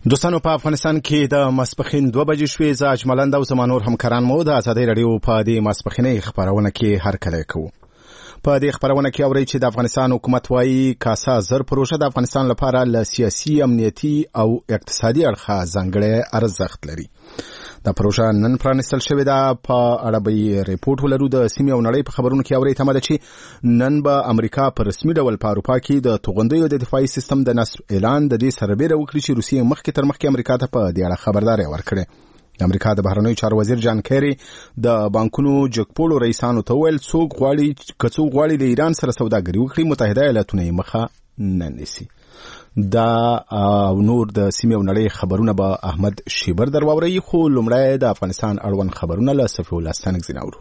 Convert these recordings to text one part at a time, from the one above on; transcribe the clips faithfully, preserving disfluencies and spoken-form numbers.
دوستانو په افغانستان کې د ماسپښین دوه بجې شوې. زه اجملند او زما نور همکاران مو د ازادۍ راډیو په دې ماسپښینۍ خپرونه کې هرکلی کوو. په دې خپرونه کې اورئ چې د افغانستان حکومت وایي کاسا زر پروژه د افغانستان لپاره له سیاسي، امنیتي او اقتصادي اړخه ځانګړی ارزښت لري. دا پروژه نن پرانستل شوې ده. په اړه به ریپورت ولرو. د سیمې او نړۍ په خبرونو کې اورئ تمه ده چې نن به امریکا په رسمي ډول په اروپا کې د توغندیو د دفاعي سیستم د نصب اعلان د دې سربېره وکړي چې روسیې مخکې تر مخکې امریکا ته په دې اړه خبرداری ورکړي. د امریکا د بهرنیو چارو وزیر جان کیری د بانکونو جګپوړو رئیسانو ته ویل څوک غواړي که څوک غواړي د ایران سره سوداګري وکړي متحده ایالاتونه یې مخه نه نیسي. دا او نور د سیمې او نړۍ خبرونه به احمد شیبر در واوري. خو لومړی د افغانستان اړوند خبرونه له صفي الله ستانکزي اورو.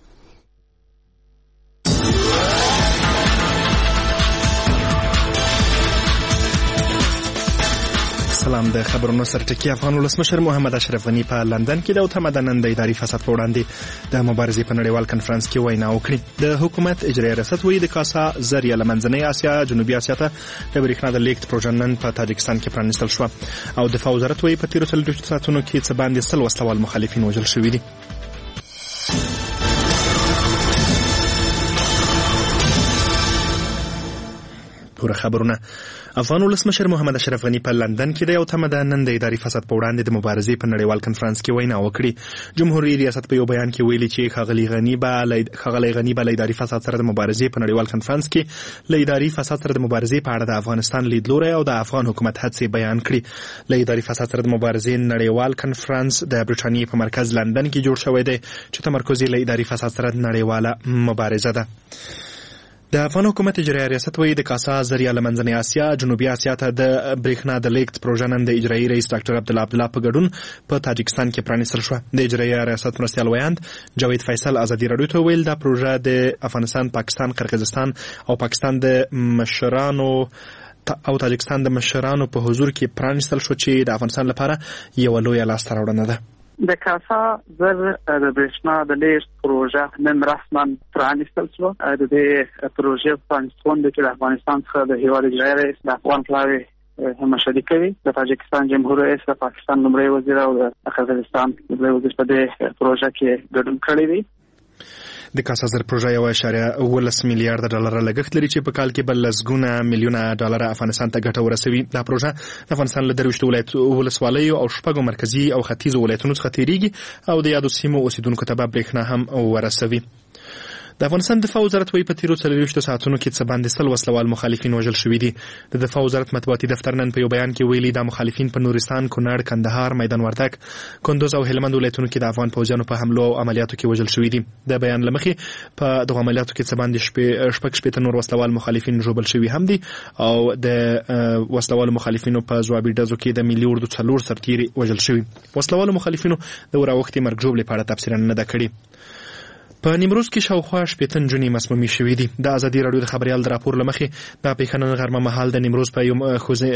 سلام. د خبرونو سرټکی افغان ولسمشر محمد اشرف غنی په لندن کې د اوتمدنن د اداري فساد په وړاندې د مبارزې په نړیوال کنفرانس کې وینا وکړه. د حکومت اجرایي ریاست وایي د کاسا زر یا لمنځنۍ اسیا جنوبي اسیا ته د برېښنا د لیکت پروژه نن په تاجکستان کې پرانستل شو او دفاع وزارت وایي په تیرو څلوېښتو ساعتونو کې څه باندې سل وسلوال مخالفین وژل شوي دي. پوره خبرونه. افغان ولسمشر محمد اشرف غنی په لندن کې د یو تمدنن د اداري فساد په وړاندې د مبارزې په نړیوال کنفرانس کې وینا وکړه. جمهوریت ریاست په یو بیان کې ویلي چې ښاغلی غنی به ښاغلی غنی به اداري فساد سره د مبارزې په نړیوال کنفرانس کې له اداري فساد سره د مبارزې په اړه د افغانستان لیدلوری او د افغان حکومت هڅې بیان کړي. له اداري فساد سره د مبارزې نړیوال کنفرانس د برټانیې په مرکز لندن کې جوړ شوی دی چې تمرکز یې له اداري فساد سره نړیواله مبارزه ده. د افغان حکومت اجرایي ریاست وایي د کاسا زر یا لمنځنۍ اسیا جنوبي اسیا ته د برېښنا د لیکت پروژه نن د اجرایي رئیس ډاکټر عبدالله عبدالله په ګډون په تاجکستان کې پرانستل شوه. د اجرایي ریاست مرستیال ویاند جاوید فیصل ازادي راډیو ته ویل دا پروژه د افغانستان، پاکستان، قرغیزستان او پاکستان د مشرانو او تاجکستان د مشرانو په حضور کې پرانستل شو چې د افغانستان لپاره یوه لویه لاسته راوړنه ده. د کاسا زر د برېښنا د لیږد پروژه نن رسما پرانستل شوه. د دې پروژې پرانستون چې د افغانستان څخه د هیواد اجرایي رئیس د افغان پلاوي مشري کوي، د تاجکستان جمهور رئیس، د پاکستان لومړی وزیر او د قرغیزستان لومړی وزیر په دې پروژه کې ګډون کړی دی. د کاسا زر پروژه یو اشاریه اوولس میلیارډ ډالر لګښت لري چې په کال کې بل لسګونه میلیونه ډالر افغانستان ته ګټه ورسوي. دا پروژه د افغانستان له درویشتو ولسوالیو او شپږو مرکزي او ختیځو ولایتونو څخه تیریږي او د یادو سیمو اوسیدونکو ته به برېښنا هم ورسوي. د افغانستان دفاع وزارت وایي په تیرو څلوېښتو ساعتونو کې څه باندې سل وسلوال مخالفین وژل شوي دي. د دفاع وزارت مطبوعاتي دفتر نن په یو بیان کې ویلي دا مخالفین په نورستان، کونړ، کندهار، میدان وردګ، کندوز او هلمند ولایتونو کې د افغان پوځیانو په حملو او عملیاتو کې وژل شوي دي. د بیان له مخې په دغو عملیاتو کې څه باندې شپږ شپېته نور وسلوال مخالفین ژوبل شوي هم دي او د وسلوالو مخالفینو په ځوابي ډزو کې د ملي اردو څلور سرتیري وژل شوي. وسلوالو مخالفینو د وراوښتي مرګ ژوبلې په اړه تبصره نه ده کړې. په نیمروز کې شاوخوا شپېته نجونې مسمومې شوې دي. د ازادي راډیو د خبریال د راپور له مخې دا پیښه نن غرمه مهال د نیمروز په یوه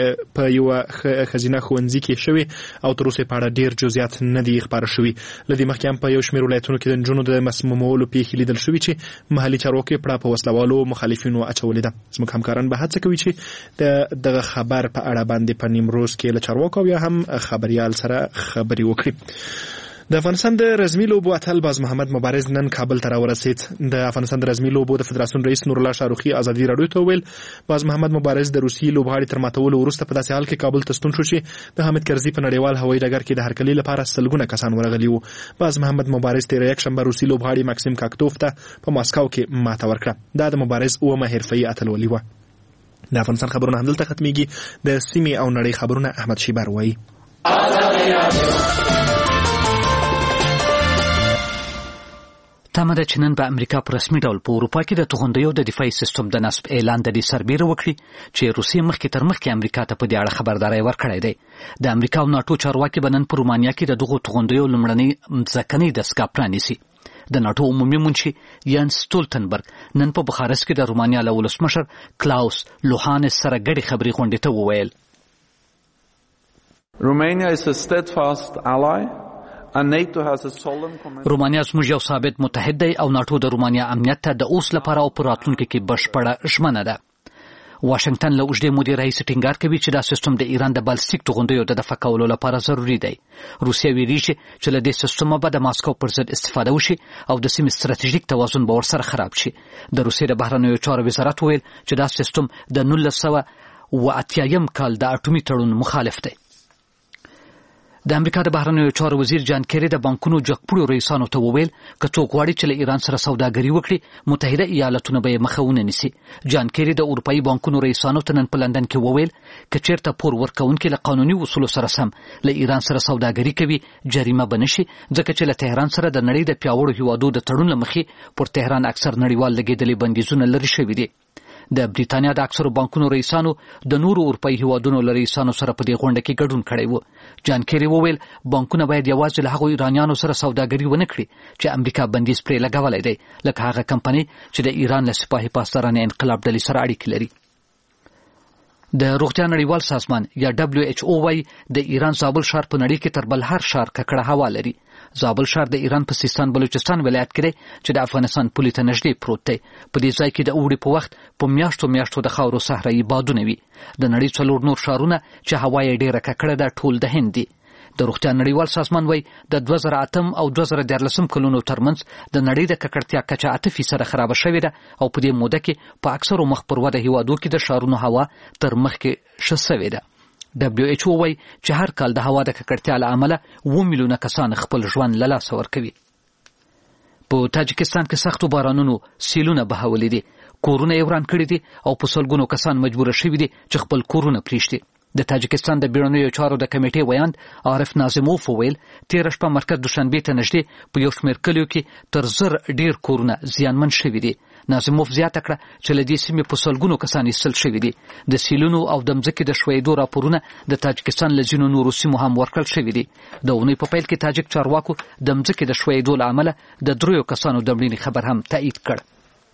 ښځینه ښوونځي کې شوې او تر اوسه په اړه ډېر جزئیات نه دي خپاره شوي. له دې مخکې هم په یو شمېر ولایتونو کې د نجونو د مسمومولو پیښې لیدل شوي چې محلي چارواکو پړه په وسلوالو مخالفینو اچولې ده. زموږ همکاران به هڅه کوي چې د دغه خبر په اړه باندې په نیمروز کې له چارواکو او یا هم خبریال سره خبرې وکړي. د افغانستان د رزمي لوبو اتل باز محمد مبارز نن کابل ته راورسید. د افغانستان د رزمي لوبو د فدراسیون رئیس نور الله شاروخي ازادي راډیو ته ویل باز محمد مبارز د روسي لوبغاړي تر ماتولو وروسته په داسې حال کې کابل ته ستون شو چې د حامد کرزي په نړیوال هوایي ډګر کې د هرکلي لپاره سلګونه کسان ورغلي وو. باز محمد مبارز تیر یکشنبه روسي لوبغاړي ماکسیم کاکتوف ته په ماسکو کې ماته ورکړه. دا د مبارز اومه حرفه‌ای اتلولي وه. د افغانستان خبرونه همدلته ختميږي. د سیمې او نړۍ خبرونه احمد شیبر وایي. تمه ده چې نن به امریکا په رسمي ډول په اروپا کې د توغندیو د دفاعي سیستم د نصب اعلان د دې سربېره وکړي چې روسیې مخکې تر مخکې امریکا ته په دې اړه خبرداری ورکړی دی. د امریکا او ناټو چارواکي به نن په رومانیا کې د دغو توغندیو لومړنۍ ځمکنۍ دستګاه پرانیسي. د ناټو عمومي منشي یانس سټولتنبرګ نن په بخارست کې د رومانیا له ولسمشر کلاوس لوهانس سره ګډې خبرې غونډې ته وویل. Romania is a steadfast ally. رومانیا زموږ یو ثابت متحد دی او ناټو د رومانیا امنیت ته د اوس لپاره او په راتلونکي کې بشپړه ژمنه ده. واشنگټن له اوږدې مودې راهیسې ټینګار کوي چې دا سیستم د ایران د بالستیک توغندیو د دفع کولو لپاره ضروري دی. روسیه ویریږي چې له دې سیستمه به د ماسکو پر ضد استفاده وشي او د سیمې ستراتیژیک توازن به ورسره خراب شي. د روسیې د بهرنیو چارو وزارت ویل چې دا سیستم د نولس سوه اوه اتیایم کال د اټومي تړون مخالف دی. د امریکا د بهرنیو چارو وزیر جان کیری د بانکونو جګپوړو رئیسانو ته وویل که څوک غواړي چې له ایران سره سوداګري وکړي متحده ایالتونه به یې مخه ونه نیسي. جان کیری د اروپایي بانکونو رئیسانو ته نن په لندن کې وویل که چیرته پور ورکوونکي له قانوني اصولو سره سم له ایران سره سوداګري کوي جریمه به نشي، ځکه چې له تهران سره د نړۍ د پیاوړو هیوادو د تړون له مخې پر تهران اکثر نړیوال لګېدلي بندیزونه لرې شوي دي. د بریتانیا د اکثرو بانکونو رئیسانو د نورو اروپایي هیوادونو له رئیسانو سره په دې غونډه کې ګډون کړی و. جان کیری وویل بانکونه باید یوازې له هغو ایرانیانو سره سوداګري ونه کړي چې امریکا بندیز پرې لګولی دی، لکه هغه کمپنۍ چې د ایران له سپاهي پاسدارانه انقلاب ډلې سره اړیکې لري. د روغتیا نړیوال سازمان یا دبليو ایچ او وايي د ایران زابل ښار په نړۍ کې تر بل هر ښار ککړه هوا لري. زابل ښار د ایران په سیستان بلوچستان ولایت کې دی چې د افغانستان پولې ته نږدې پروت دی. په دې ځای کې د اوړي په وخت په میاشتو میاشتو د خاورو صحرایي بادونه وي. د نړۍ څلور نور ښارونه چې هوا یې ډېره ککړه ده ټول د هند دي. د روغتیا نړیوال سازمان وایي د دوه زره اتم او دوه زره دیارلسم کلونو ترمنځ د نړۍ د ککړتیا کچه اته فیصده خرابه شوې ده او په دې موده کې په اکثرو مخ پر وده هیوادو کې د ښارونو هوا تر مخکې ښه سوې ده. دبليو ایچ او وايي چې هر کال د هوا د ککړتیا له امله اووه میلیونه کسان خپل ژوند له لاسه ورکوي. په تاجکستان کې سختو بارانونو سیلونه بهولي دي، کورونه یې وران کړي دي او په سلګونو کسان مجبور شوي دي چې خپل کورونه پریږدي. د تاجکستان د بیړنیو چارو د کمیټې ویاند عارف ناظموف وویل تېره شپه مرکز دوشنبې ته نږدې په یو شمېر کلیو کې تر زر ډېر کورونه زیانمن شوي دي. ناظموف زیاته کړه چې له دې سیمې په سلګونو کسان ایستل شوي دي. د سیلونو او د مځکې د ښویېدو راپورونه د تاجکستان له ځینو نورو سیمو هم ورکړل شوي دي. د اونۍ په پیل کې تاجک چارواکو د مځکې د ښویېدو له امله د دریو کسانو د مړینې خبر هم تایید کړ.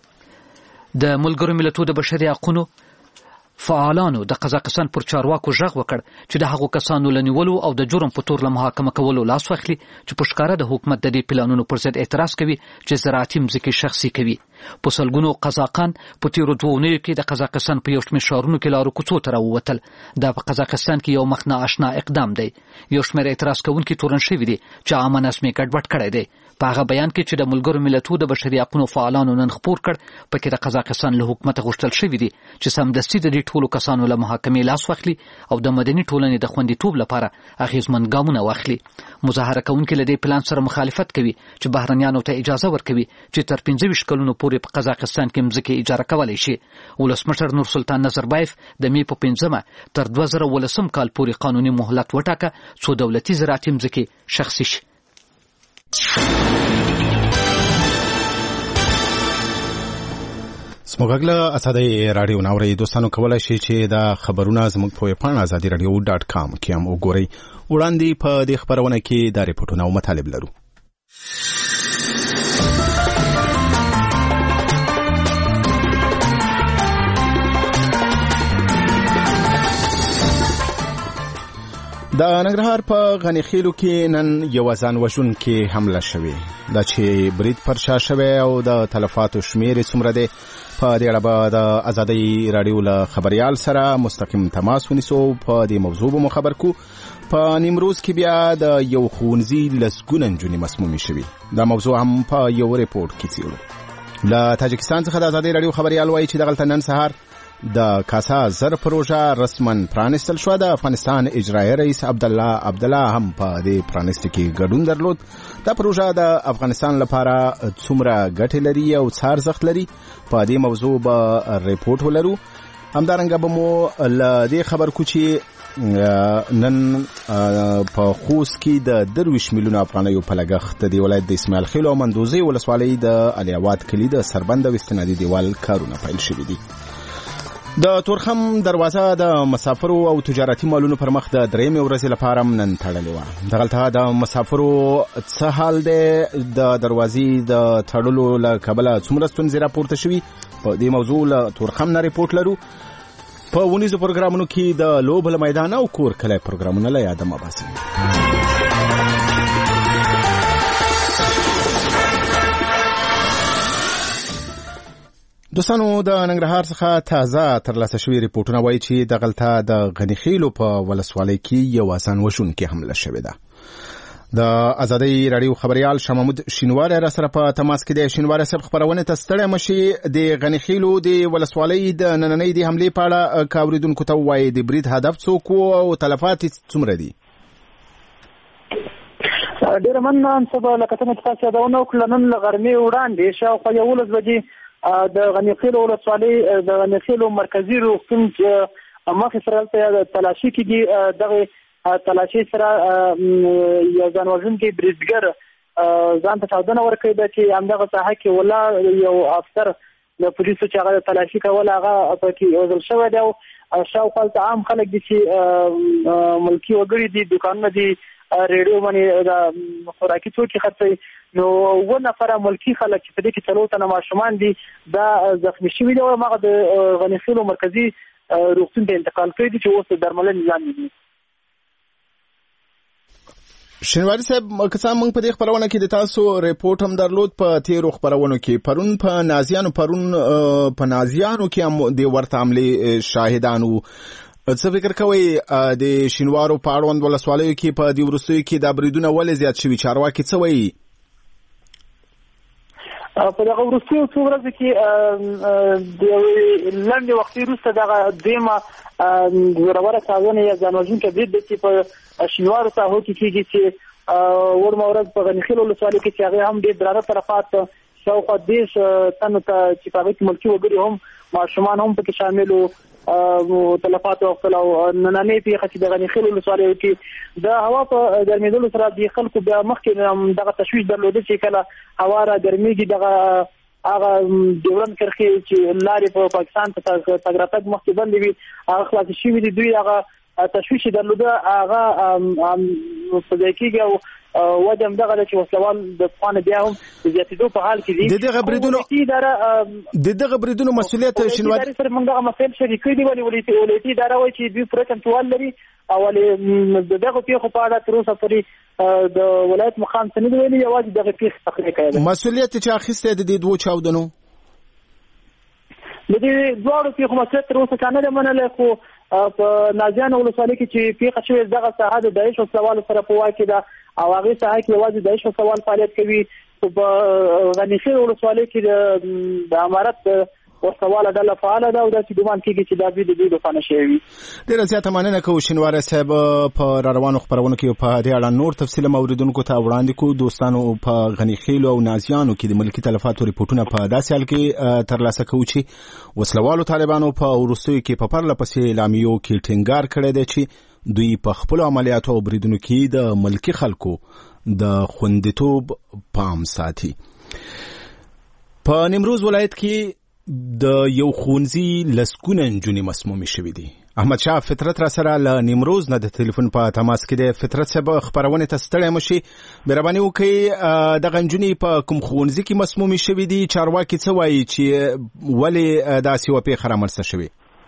د ملګرو ملتونو د بشري حقونو فعالانو د قزاقستان پر چارواکو غږ وکړ چې د هغو کسانو له نیولو او د جرم په تور له محاکمه کولو لاس واخلي چې په ښکاره د حکومت د دې پلانونو پر ضد اعتراض کوي چې زراعتي مځکې شخصي کوي. په سلګونو قزاقان په تیرو دوو اونیو کې د قزاقستان په یو شمېر ښارونو کې لارو کوڅو ته راووتل. دا په قزاقستان کې یو مخ نه آشنا اقدام دی. یو شمېر اعتراض کوونکي تورن شوي دي چې عامه نظم یې ګډوډ کړی دی. په هغه بیان کې چې د ملګرو ملتونو د بشري حقونو فعالانو نن خپور کړ پکې د قزاقستان له حکومت غوښتل شوي دي چې سمدستي د دې ټولو کسانو له محاکمې لاس واخلي او د مدني ټولنې د خوندیتوب لپاره اغیزمن ګامونه واخلي. مظاهره کوونکي له دې پلان سره مخالفت کوي چې بهرنیانو ته اجازه ورکوي چې تر پنځه ویشت کلونو پورې په قزاقستان کې مځکې اجاره کولی شي. ولسمشر نورسلطان نظربایف د مې په پنځمه تر دوه زره ولسم کال پورې قانوني مهلت وټاکه څو دولتي زراعتي مځکې شخصي شي. سموږله اساده رادیو ناوړي دوستانو کولای شي چې دا خبرونه زموږ په پاڼه ازادي رادیو ډاټ کام کې هم وګورئ. وړاندې په دې خبرونه کې دا ریپورتونه او مطالب لرو. د ننګرهار په غني خیلو کې نن یو ځان وژونکي حمله شوې ده چې برید پر شا شوی او د تلفاتو شمیر څومره دی. په دې اړه به د ازادي رادیو له خبريال سره مستقیم تماس ونیسو. په دې موضوع به مو خبر کو. په نیمروز کې بیا د یو ښوونځي لسګونه نجونې مسمومې شوې. دا موضوع هم په یو ریپورت کې څیړو. له تاجکستان څخه د ازادي رادیو خبريال وایي چې دغلته نن سهار د کاسا زر پروژه رسمن پرانستل شو. د افغانستان اجرایي رئیس عبدالله عبدالله هم په دې پرانست کې ګډون درلود. دا پروژه د افغانستان لپاره څومره ګټې لري او څه ارزښت لري په دې موضوع به ریپورت ولرو. همدارنګه به مو له دې خبر کو چې نن په خوست کې د درویش میلیون افغانیو په لګښت د ولایت د اسماعیل خیل او مندوزي ولسوالۍ د الیواد کلی د سربند او استنادي دیوال کارونه پیل شوي دي. د تورخم دروازه د مسافرو او تجارتي مالونو پر مخ د درېمې ورځې لپاره نن تړلې وه. دغلته د مسافرو څه حال دی؟ د دروازې د تړلو له کبله څومره ستونزې راپورته شوي؟ په دې موضوع له تورخم نه ریپورټ لرو. په ونیزو پروګرامونو کې د لوبو له میدان او کور کلی پروګرامونه له یاده مه باسئ. دوستانو د ننګرهار څخه تازه ترلاسه شوي ریپورتونه وایي چې دغلته د غنیخیلو په ولسوالۍ کې یو آسان وژونکې حمله شوې ده. د ازادۍ راډیو خبريال شاه محمود شینواری را سره په تماس کې دی. شینواری صاحب خبرونه ته ستړی مشي د غنیخیلو د ولسوالۍ د نننۍ د حملې په اړه کاوریدونکو ته وایي د برید هدف څوک او تلفات څومره دي؟ ډېر مننه سبا لکه څنګه چې تاسو یادونه وکړه نن له غرمې وړاندې شاوخوا یولس بجې د غنیخیلو ولسوالۍ د غنیخیلو مرکزي روغتون مخې سره هلته تلاشي کېږي. دغه تلاشي سره یو ځان وژونکی بریدګر ځان ته چاودنه ورکړې ده چې همدغه ساحه کې ولاړ یو افسر د پولیسو چې هغه تلاشي کوله هغه پکې وژل شوی دی او شاوخوا هلته عام خلک دي چې ملکي وګړي دي، دوکانونه دي، ریډیو باندې د خوراکي توکي خرڅوي. نو اووه نفره ملکي خلک چې په دې کې څلور تنه ماشومان دي دا زخمي شوي دي او هغه د غنیخیلو مرکزي روغتون ته انتقال کړي دي چې اوس د درملنې لاندې دي. شینواری صاحب که څه موږ په دې خبرونه کې د تاسو ریپورت هم درلود په تیرو خبرونو کې پرون په نازیانو پرون په نازیانو کې هم د ورته حملې شاهدانو. څه فکر کوئ د شینوارو په اړوند ولسوالیو کې په دې وروستیو کې دا بریدونه ولې زیات شوي؟ چارواکي څه وایي؟ په دغه وروستیو څو ورځو کې د یوې لنډې وختې وروسته دغه دویمه زوروره چاودنه یا ځان وژونکی برید دی چې په شینوارو ساحو کې کېږي چې وړمه ورځ په غنیخیلو ولسوالۍ کې چې هغې هم ډېر درانه تلفات شاوخوا دېرش تنو ته چې په هغې کې ملکي وګړي هم ماشومان هم پکې شامل وو تلفات وختل او نننۍ پیښه چې د غنیخیلو ولسوالیو کې د هوا په ګرمېدلو سره د خلکو بیا مخکې دغه تشویش درلوده چې کله هوا را ګرمېږي دغه هغه ډیورنډ کرښې چې لارې په پاکستان ته تګ راتګ مخکې بندې وي هغه خلاصې شوي دي. دوی هغه تشویش درلوده هغه په ځای کېږي او وجه همدغه ده چې وسلوال د پخوانه بیا هم د زیاتېدو په حال کې دي. د دغه بریدونو د دغه بریدونو مسؤلیت شینواري سره موږ دغه مسایل شریک کړي دي ولې ولایتي اداره وایي چې دوی پوره کنټرول لري او ولې د دغه پیښو په اړه تر اوسه پورې د ولایت مقام څه نه دی ویلي، یوازې دغه پیښې تقریر کړی دی. مسؤلیت چې اخیستی د دې دوو چاودنو د دې دواړو پیښو مسؤلیت تر اوسه چا نه دی منلی، خو په نازیانو ولسوالۍ کې چې پیښه شوې دغه ساحه د داعش وسلوالو سره په واک کې ده او هغې ساحه کې یوازې داعش وسلوال فعالیت کوي. خو په غنیخیلو ولسوالۍ کې د امارت وسلواله ډله فعاله ده او داسې ګمان کېږي چې دا دوی د دوی روښانه شوی وي. ډېره زیاته مننه کوو شینواری صاحب. په را روانو خپرونو کې په دې اړه نور تفصیل اوریدونکو ته وړاندې کوو. دوستانو په غنیخیلو او نازیانو کې د ملکي تلفاتو ریپورټونه په داسې حال کې ترلاسه کوو چې وسلوالو طالبانو په وروستیو کې په پرله پسې اعلامیو کې ټینګار کړی دی چې دوی په خپلو عملیاتو او بریدونو کې د ملکي خلکو د خوندیتوب پام ساتي. په نیمروز ولایت کې د یو ښوونځي لسګونه نجونې مسمومې شوې دي. احمد شاه فطرت را سره له نیمروز نه د تلیفون په تماس کې دی. فطرت صاحب خبرونې ته ستړی مشي، مهرباني وکړئ دغه نجونې په کوم ښوونځي کې مسمومې شوې دي؟ چارواکي څه وایي چې ولې داسې یوه پیښه رامنځته شوې؟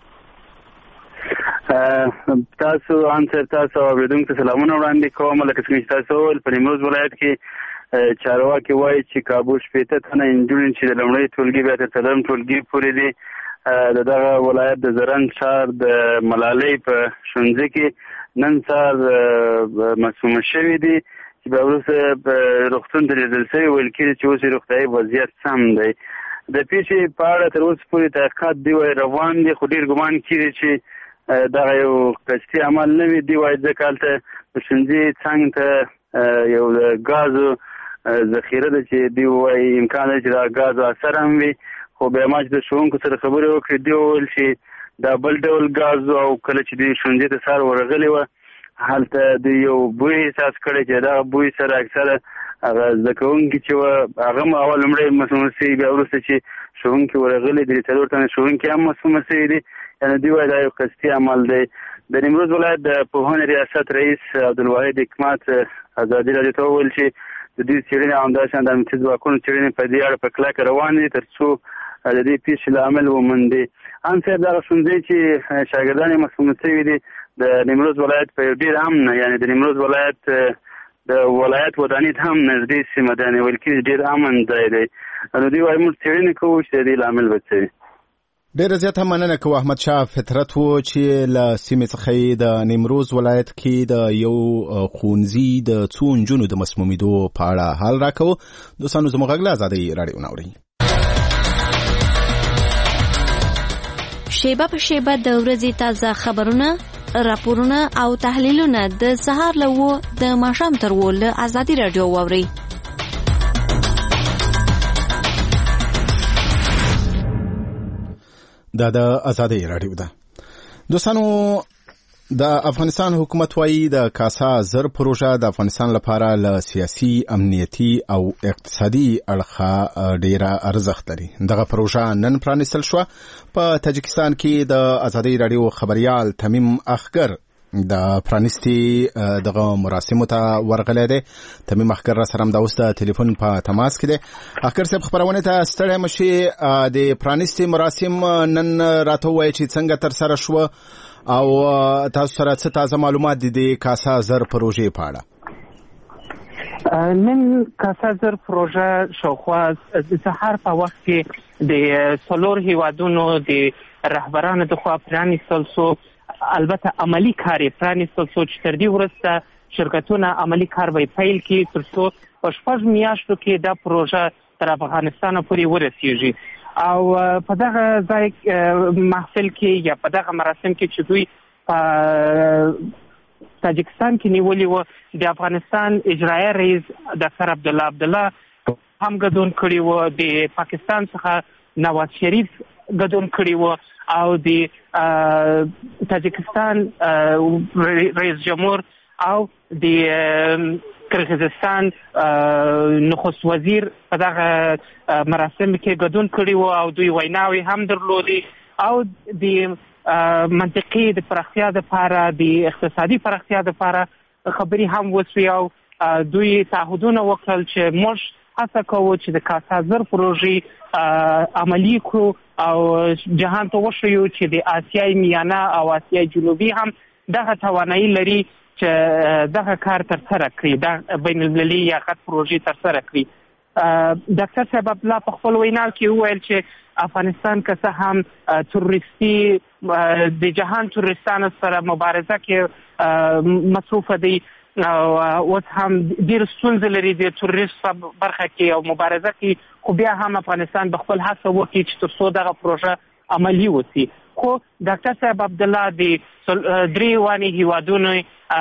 تاسو انصر تاسو اوریدونکو ته سلامونه وړاندې کوم. لکه څنګه چې تاسو وویل په نیمروز ولایت کې چارواکي وایي چې کابو شپېته تنه نجونې چې د لومړۍ ټولګي بیا تر څلورم ټولګي پورې دي د دغه ولایت د زرنج ښار د ملالۍ په ښوونځي کې نن سهار مسمومه شوي دي چې بیا وروسته روغتون ته لیږدول شوي. ویل کېږي چې اوس یې روغتیایي وضعیت سم دی. د پیښې په اړه تر اوسه پورې تحقیقات دی وایي روان دي، خو ډېر ګمان کېږي چې دغه یو قصدي عمل نه وي. دی وایي ځکه هلته په ښوونځي څنګ ته یو د ګازو ذخیره ده چې دی وایي امکان لري چې دا ګازو اثر هم وي. خو بیا ما چې د ښوونکو سره خبرې وکړې دی وویل چې دا بل ډول ګاز او کله چې دوی ښوونځي ته سهار ورغلې وه هلته دوی یو بوی احساس کړی چې دغه بوی سره اکثره هغه زده کوونکي چې وه هغه هم اول لومړی مسمومه شوي، بیا وروسته چې ښوونکي ورغلي درې څلور تنه ښوونکي هم مسمومه شوي دي. یعنې دوی وایي دا یو قصدي عمل دی. د نیمروز ولایت د پوهنې ریاست رئیس عبدالواحد حکمت ازادي راډیو ته وویل چې د دې څېړنې او همداشان د امنیتي ځواکونو څېړنې په دې اړه په کلکه روانې دي تر څو د دې پیښې لامل وموندي. ان صاحب دغه ښوونځی چې شاګردان یې مسمومه شوي دي د نیمروز ولایت په یو ډېر امن یعنې د نیمروز ولایت د ولایت وداني هم نږدې سیمه ده، نیول کېږي ډېر امن ځای دی. نو دوی وایي موږ څېړنې کوو چې د دې لامل به څه وي. ډېره زیاته مننه کوو. احمد شاه فطرت و چې له سیمې څخه د نیمروز ولایت کې د یو ښوونځي د څو نجونو د مسمومیدو په اړه حال راکوو. دوستانو زموږ غږ له ازادۍ راډیو ناورئ. شیبه په شیبه د ورځې تازه خبرونه، راپورونه او تحلیلونه د سهار له وو د ماښام تر وو له ازادۍ راډیو واورئ. دا د ازادۍ راډیو ده. دوستانو د افغانستان حکومت وايي د کاسا زر پروژه د افغانستان لپاره له سیاسي، امنیتي او اقتصادي اړخه ډیره ارزښت لري. دغه پروژه نن پرانیستل شوه. په تاجکستان کې د ازادۍ راډیو خبريال تمیم اخګر د پرانیستي دغه مراسمو ته ورغلی دی. تمیم اخګر را سره د اوس د ټلیفون په تماس کې دی. اخګر صاحب خبرونه ته ستړی مشي. د پرانیستي مراسم نن راته وایي چې څنګه تر سره شو او تاسو سره څه تازه معلومات دي د کاسا زر پروژې په اړه؟ نن کاسا زر پروژه شاوخوا د سهار په وخت کې د څلور هیوادونو د رهبرانو د خوا پرانیستل شو. البته عملی کار یې پرانیستل شو چې تر دې وروسته شرکتونه عملی کار به پیل کړي تر څو په شپږ میاشتو کې دا پروژه تر افغانستان پورې ورسیږي. او په دغه ځای محفل کې یا په دغه مراسم کې چې دوی په تاجکستان کې نیولي وو، د افغانستان اجرایه رئیس ډاکټر عبدالله عبدالله هم ګډون کړي وو، د پاکستان څخه نواز شریف ګډون کړي وو او د تاجکستان رئیس جمهور او د قرغیزستان نخست وزیر په دغه مراسم کې ګډون کړي وو او دوی ویناوي هم درلودي او د منطقي د پراختیا لپاره، د اقتصادي پراختیا لپاره خبرې هم وشوې او دوی تعهدونه وکړل چې موږ هڅه کوو چې د کاسا زر پروژې عملي کړو او جهان ته وښیو چې د آسیای میانه او آسیای جنوبي هم دغه توانایي لري چې دغه کار تر سره کړي، د بین المللي یا غټ پروژې تر سره کړي. ډاکټر صاحب عبدالله په خپل وینا کې وویل چې افغانستان که څه هم تروریستي د جهان تروریستانو سره مبارزه کې مصروفه دی او اوس هم ډېر ستونزې لري د تروریست په برخه کې او مبارزه کې، خو بیا هم افغانستان به خپل هڅه وکړي چې تر څو دغه پروژه عملي وسی. خو ډاکټر صاحب عبدالله د درې واني هیوادونو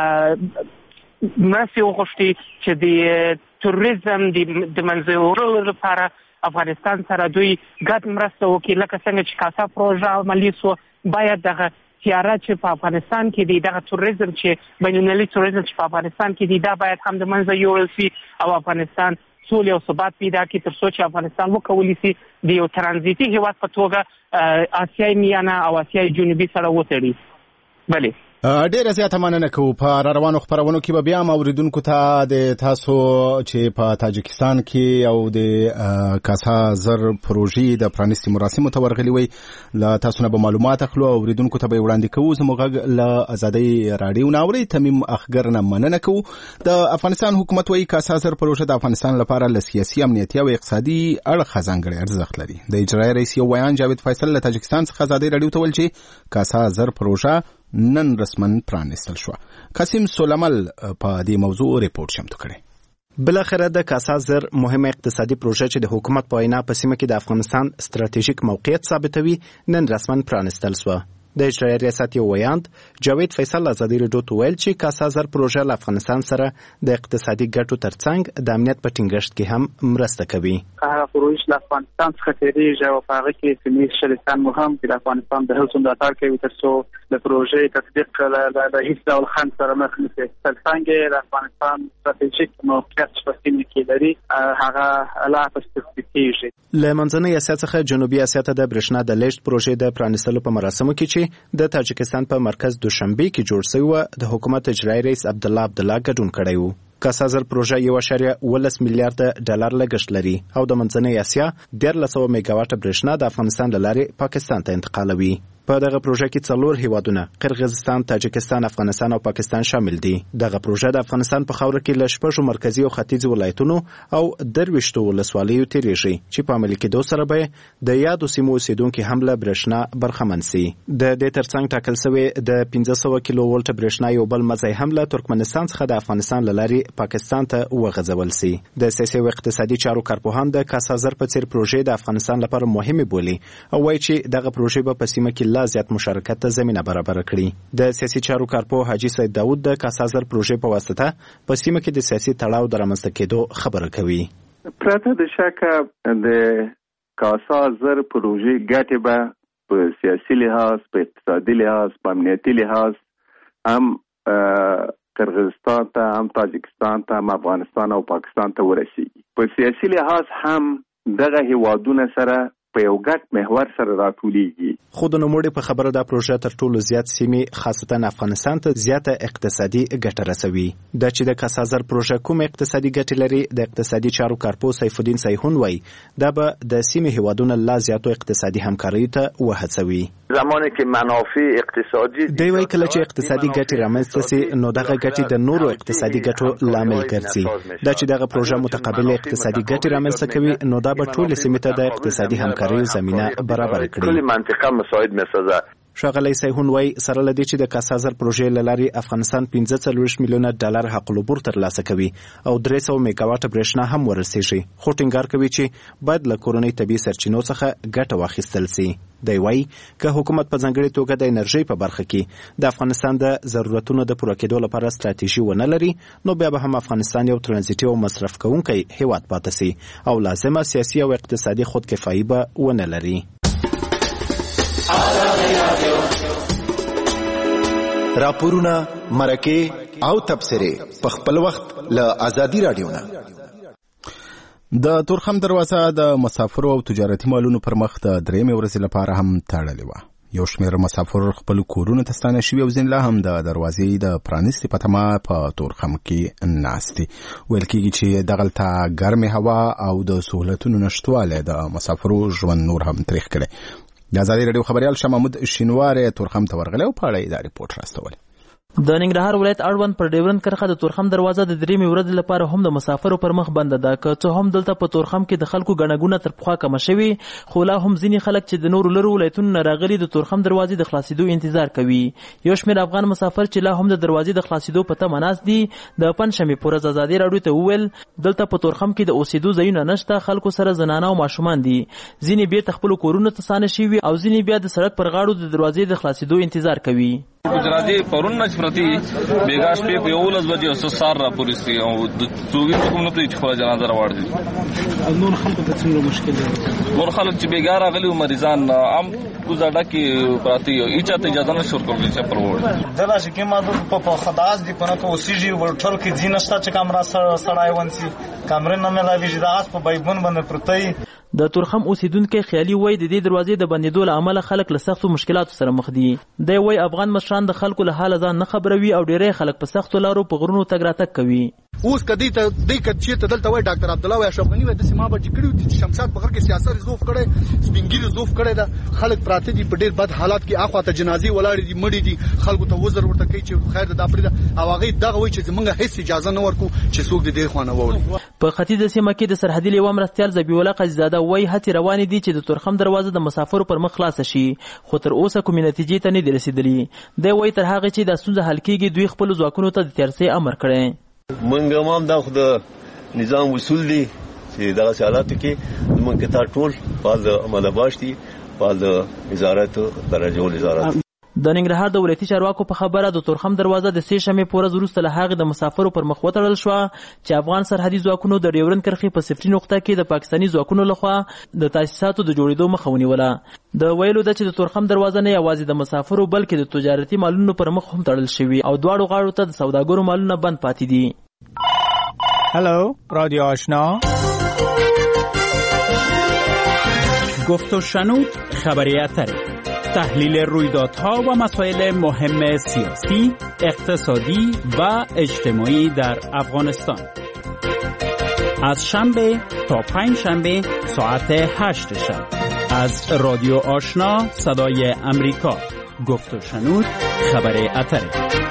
مرستې وغوښتي چې د تروریزم د منځه وړلو لپاره افغانستان سره دوی ګډ مرسته وکړي. لکه څنګه چې کاسا پروژه عملي سو، باید دغه تیاره چې په افغانستان کې دی، دغه تروریزم چې بین المللي تروریزم چې په افغانستان کې دی، دا باید هم د منځه یوړل شي او افغانستان سولې او ثبات پیدا کړي تر څو چې افغانستان وکولی شي د یو ترانزیتي هیواد په توګه آسیای میانه او آسیای جنوبي سره وتړي. بله ډیره زیاته مننه کوو. په را روانو خبرونو کې به بیا هم اوریدونکو ته د تاسو چې په تاجکستان کې او د کاسا زر پروژې د پرانیستي مراسمو ته ورغلي وي، له تاسو نه به معلومات اخلو او اوریدونکو ته به وړاندې کوو. زموږ غږ له ازادۍ راډیو ناورئ. تمیم اخګر نه مننه کوو. د افغانستان حکومت وايي کاسا زر پروژه د افغانستان لپاره له سیاسي، امنیتي او اقتصادي اړخه ځانګړی ارزښت لري. د اجرایي رئیس یو بیان جاوید فیصل له تاجکستان څخه ازادۍ راډیو ته ویل چې کاسا زر پروژه نن رسمن پرانیستل شو. قاسم سولمل په دې موضوع ریپورت شمتو کړي. بل اخره د کاسا زر مهمه اقتصادي پروژه چې د حکومت په وینا په سیمه کې د افغانستان ستراتیژیک موقعیت ثابتوي نن رسمن پرانیستل شو. د اجرایي ریاست یو ویاند جاوید فیصل ازادي راډیو ته ویل چې کاسا زر پروژه له افغانستان سره د اقتصادي ګټو ترڅنګ د امنیت په ټینګښت کې هم مرسته کوي. هغه پروژه له افغانستان څخه تیریږي او په هغه کې سیمې شریکان مو هم د افغانستان د هڅو ملاتړ کوي تر څو د پروژې تطبیق له هیڅ ډول خنډ سره مخ نشي. ترڅنګ د افغانستان ستراتیژیک موقعیت په سیمه کې لري، هغه لا پستفیږي. له منځنۍ اسیا څخه جنوبي اسیا ته د برېښنا د لیږد پروژې د پرانیستلو په مراسمو کې چې د تاجکستان په مرکز دوشنبه کې جوړ شوی و، د حکومت اجرایي رئیس عبدالله عبدالله ګډون کړی و. کاسا زر پروژه یو اشاریه ولس میلیارډ ډالر لګښت لري او د منځنۍ اسیا ډېر لسو میگاواټه برېښنا د افغانستان له لارې پاکستان ته انتقالوي. په دغه پروژه کې څلور هیوادونه قرغیزستان، تاجکستان، افغانستان او پاکستان شامل دي. دغه پروژه د افغانستان په خاوره کې له شپږو مرکزي او ختیځ ولایتونو او درویشتو ولسوالیو تیریږي چې په عملي کېدو سره به د یادو سیمو اوسیدونکي هم له برېښنا برخمن سي. د دې ترڅنګ ټاکل شوی د پنځه سوه کیلو ولټ برېښنا یو بل مزی هم له ترکمنستان څخه د افغانستان له لارې پاکستان ته وغځول سي. د سیاسي او اقتصادي چارو کارپوهان د کاسازر په څیر پروژې د افغانستان لپاره مهمه بولي او وایي چې دغه پروژې به په سیمه کې لا زیات مشارکت ته زمینه برابر کړي. د سیاسي چارو کارپوه حاجی سید داود د کاسازر پروژې په واسطه په سیمه کې د سیاسي تړاو د رامنځته کېدو خبره کوي. پرته د شکه د کاسازر پروژې ګټې به په سیاسي لحاظ، په اقتصادي لحاظ، په امنیتي لحاظ هم قرغیزستان ته، هم تاجکستان ته، هم افغانستان او پاکستان ته ورسیږي. په سیاسي لحاظ هم دغه هیوادونه سره په یو ګډ محور سره راټولیږي. خو د نوموړي په خبره دا پروژه تر ټولو زیات سیمې خاصتا افغانستان ته زیاته اقتصادي ګټه رسوي. دا چې د کاسازر پروژه کوم اقتصادي ګټې لري، د اقتصادي چارو کارپوه سیف الدین سیحون وایي دا به د سیمې هیوادونو لا زیاتو اقتصادي همکارۍ ته وهڅوي. زمانی که منافع اقتصادي دی وایي کله چې اقتصادي ګټې رامنځته سي نو دغه ګټې د نورو اقتصادي ګټو لامل ګرځي. دا چې دغه پروژه متقابل اقتصادي ګټې رامنځته کوي نو دا به ټول سیمې ته د اقتصادي همکارۍ زمینه برابر کړي. کل منطقه مساعد میسازه. ښاغلی سیحون وایي سره له دې چې د کاسازر پروژې له لارې افغانستان پنځه څلوېښت میلیونه ډالر حق العبور ترلاسه کوي او درې سوه میګاواټه برېښنا هم ورسیږي، خو ټینګار کوي چې باید له کورنۍ طبیعي سرچینو څخه ګټه واخیستل سي. دی وایي که حکومت په ځانګړې توګه د انرژۍ په برخه کې د افغانستان د ضرورتونو د پوره کېدو لپاره ستراتیژي ونه لري نو بیا به هم افغانستان یو ترانزیټي او مصرف کوونکی هیواد پاتې سي او لازمه سیاسي او اقتصادي خودکفایي به ونه لري. راپورونه، مرکې او تبصرې په خپل وخت له ازادي رادیو نه. د تورخم دروازه د مسافرو او تجارتي مالونو پر مخ د درېیمې ورځې لپاره هم تړلې وه. یو شمېر مسافر خپل کورونو ته ستانه شوي او ځینې لا هم د دروازې د پرانیستې په تمه په تورخم کې ناست دي. ویل کېږي چې دغلته ګرمې هوا او د سهولتونو نشتوالی د مسافرو ژوند نور هم تریخ کړی. د ازادي راډیو خبریال شاه محمود شینواری تورخم ته ورغلی او په اړه یې دا ریپورټ راستولی. د ننګرهار ولایت اړوند پر ډیورند کرښه د تورخم دروازه د درېیمې ورځې لپاره هم د مسافرو پر مخ بنده ده. که څه هم دلته په تورخم کې د خلکو ګڼه ګوڼه تر پخوا کمه شوې، خو لا هم ځینې خلک چې د نورو لرو ولایتونو نه راغلي د تورخم دروازې د خلاصېدو انتظار کوي. یو شمېر افغان مسافر چې لا هم د دروازې د خلاصېدو په تمه ناست دي د پنجشنبې په ورځ ازادي راډیو ته وویل دلته په تورخم کې د اوسېدو ځایونه نشته، خلکو سره زنانه او ماشومان دي. ځینې بیرته خپلو کورونو ته ستانه شوي او ځینې بیا د سړک پر غاړو د دروازې د خلاصېدو انتظار کوي. گجراتی پرون نش پرتی بیگاش په یولس بجې او سار را پولیسي او د چوبیس کوم نه پېټ خو جنازه راوړ دي. نور خلکو ته څنګه مشکل دي؟ نور خلک چې بیګار غلي مریضان عام گزاړه کې پراتی او اچا ته اجازه نشور کول چې پر وړ دلا چې کې ما په خداز دي په نو اوسېږي ورټل کې ځینشته چې کیمرا سړای ونسي کیمرا نه ملاوي چې داس په بایبون باندې پرتای. د تورخم اوسیدونکو خیالي وای د دې دروازې د بندیدو له امله خلک له سختو مشکلاتو سره مخ دي. دی وای افغان مشران د خلکو له حال ځان نه خبروي او ډېری خلک په سختو لارو په غرونو تګ راتګ کوي. اوس کدی ته د کچې ته دلته وای ډاکټر عبد الله وای اشرفغنی وای د سیمه بچ کړیو چې شمشاد بغیر کې سیاست زوف کړي، سپینګری زوف کړي دا خلک پراته دي په ډېر بد حالات کې، اخوا ته جنازي ولاړې دي، مړې دي، خلکو ته وزر ورته کوي چې خیر ده پرې او هغه دغه وای چې زمونږ هیڅ اجازه نه ورکو چې څوک دې خوانه ووري. په ختیځ سیمه کې د سرحدي لیوه مرستیال ذبیح الله قزاده وای هڅې روانې دي چې د تورخم دروازه د مسافرو پر مخ خلاص شي، خو تر اوسه کومې نتیجې ته نه دي رسیدلې. دی وای تر هغه چې د ستونزه حل کېږي دوی خپل ځواکونو ته د تیارسۍ امر کړی. منګ هم دا خو د نظام اصول دي چې دغه حالاتو کې موږ کې تا ټول فعال عمله باش دي، فعال وزارت درجه وزارت. د ننګرهار د ولایتي چارواکو په خبره د تورخم دروازه د سې شنبې په ورځ وروسته له هغې د مسافرو پر مخ وتړل شوه چې افغان سرحدي ځواکونو د ډیورند کرښې په صفري نقطه کې د پاکستاني ځواکونو لخوا د تاسیساتو د جوړېدو مخه ونیوله. د ویلو ده چې د تورخم دروازه نه یوازې د مسافرو بلکې د تجارتي مالونو پر مخ هم تړل شوي او دواړو غاړو ته د سوداګرو مالونه بند پاتې دي. هلو رادیو آشنا، گفت و شنود خبری اتری، تحلیل رویدادها و مسائل مهم سیاسی، اقتصادی و اجتماعی در افغانستان از شنبه تا پنج شنبه ساعت هشت شب از رادیو آشنا صدای امریکا، گفت و شنود خبر اتره.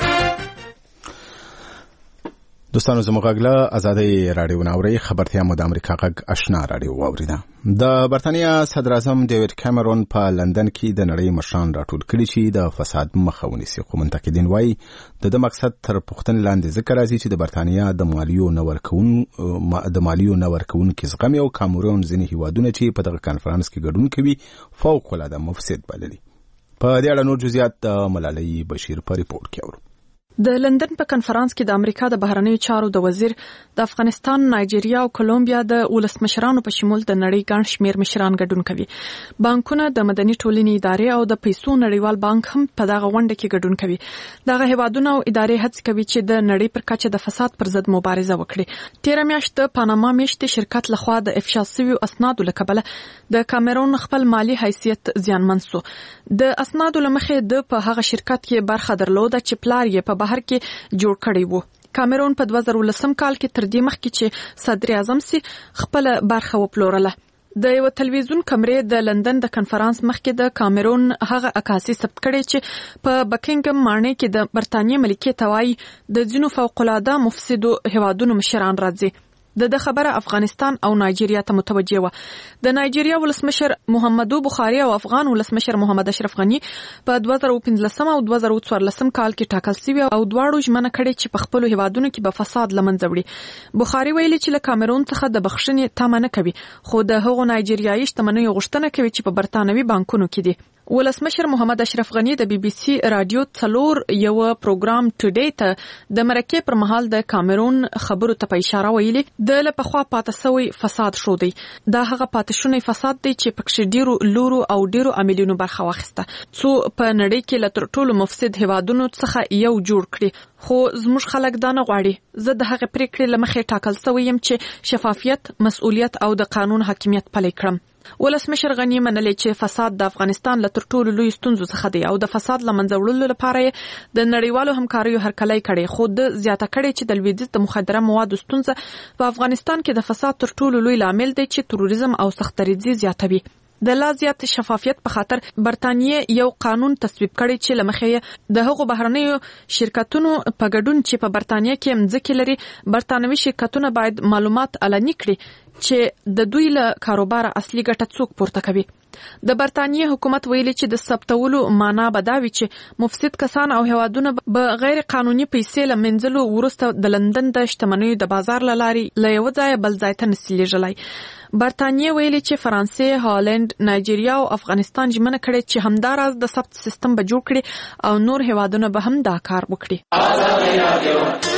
دوستانو زموږ غږ له ازادۍ راډیو ناوري خبرتیا مو د امریکا غږ آشنا راډیو واوریده. د برتانیا صدر اعظم ډیوډ کیمرون په لندن کې د نړۍ مشران راټول کړي چې د فساد مخه ونیسي، خو منتقدین وایي د د مقصد تر پوښتنې لاندې ذکر راځي چې د برتانیا د مالیو نه ورکون د مالیو نه ورکونکي زغم او کامرون ځینې هیوادونه چې په دغه کانفرنس کې ګډون کوي فوق العاده مفسد بللي. په دې اړه نور جزئیات د ملالۍ بشیر په ریپورت کې اورو. د لندن په کنفرانس کې د امریکا د بهرنیو چارو د وزیر د افغانستان، نایجیریا او کولومبیا د ولسمشرانو په شمول د نړۍ ګڼ شمېر مشران ګډون کوي. بانکونه، د مدني ټولنې ادارې او د پیسو نړیوال بانک هم په دغه غونډه کې ګډون کوي. دغه هیوادونه او ادارې هڅه کوي چې د نړۍ پر کچه د فساد پر ضد مبارزه وکړي. تیر میاشت د پاناما میشتې شرکت لخوا د افشا شویو اسنادو له کبله د کامرون خپل مالی حیثیت زیانمن شو. د اسنادو له مخې د په هغه شرکت کې برخه درلوده چې پلار یې په بهر کې جوړ کړی وو. کامرون په دوه زره ولسم کال کې تر دې مخکې چې صدر اعظم سي خپل برخه وپلورله. د یو تلویزیون کمرې د لندن د کنفرانس مخکې د کامرون هغه عکاسي ثبت کړي چې په بکینګم ماڼۍ کې د برتانیې ملکیت توای د ځینو فوق العاده مفسدو هیوادونو مشران راځي. د د خبره افغانستان او نایجیریا ته متوجه و. د نایجیریا ولسمشر محمدو بخاری او افغان ولسمشر محمد اشرف غنی په دوه زره پنځلسم او دوه زره څوارلسم کال کې ټاکل شوی او دواړو ژمنه کړې چې په خپل هیوادونو کې به فساد لمنځه وړي. بخاری ویلي چې له کامرون څخه د بخښنې تمه نه کوي، خو د هغو نایجیریایي شتمنیو غوښتنه کوي چې په برتانوي بانکونو کې دي. ولسمشر محمد اشرف غنی د بي بي سي رادیو څلور یو پروګرام ټوډے ته د مرکې پر مهال د کامرون خبرو ته په اشاره ویلي د لپخوا پاتې سوی فساد شو دی. دا هغه پاتې شونی فساد دی چې پکې ډیرو لورو او ډیرو عاملینو برخه واخیسته، څو په نړۍ کې له تر ټولو مفسد هیوادونو څخه یو جوړ کړي. خو زموږ خلک دا نه غواړي. زه د هغه پریکړې لمخې ټاکل سوی یم چې شفافیت، مسؤلیت او د قانون حاکمیت پلي کړم. ولسمشر غنی منلې چې فساد د افغانستان له تر ټولو لوی ستونزو څخه دی او د فساد لمنځه وړلو لپاره د نړیوالو همکاریو هرکلی کړي، خو د زیاته کړي چې د لویدیځ د مخدره موادو ستونزه په افغانستان کې د فساد تر ټولو لوی لامل دی چې تروریزم او سختدریزي زیاتوي. د لا زیات شفافیت په خاطر برتانیې یو قانون تصویب کړي چې لمخې د هغو بهرنیو شرکتونو په ګډون چې په برتانیې کې مځکې لري، برتانوي شرکتونه باید معلومات علني کړي چې د دوی له کاروبار اصلي ګټه څوک پورته کوي. د برتانیې حکومت ویلي چې د ثبتولو معنا به دا وي چې مفسد کسان او هیوادونه به غیر قانوني پیسې له منځلو وروسته د لندن د شتمنیو د بازار له لارې له یو ځایه بل ځای ته نسي لیږلی. برتانیې ویلي چې فرانسې، هالند، نایجیریا او افغانستان ژمنه کړې چې همداراز د ثبت سیستم به جوړ کړي او نور هیوادونه به هم دا کار وکړي.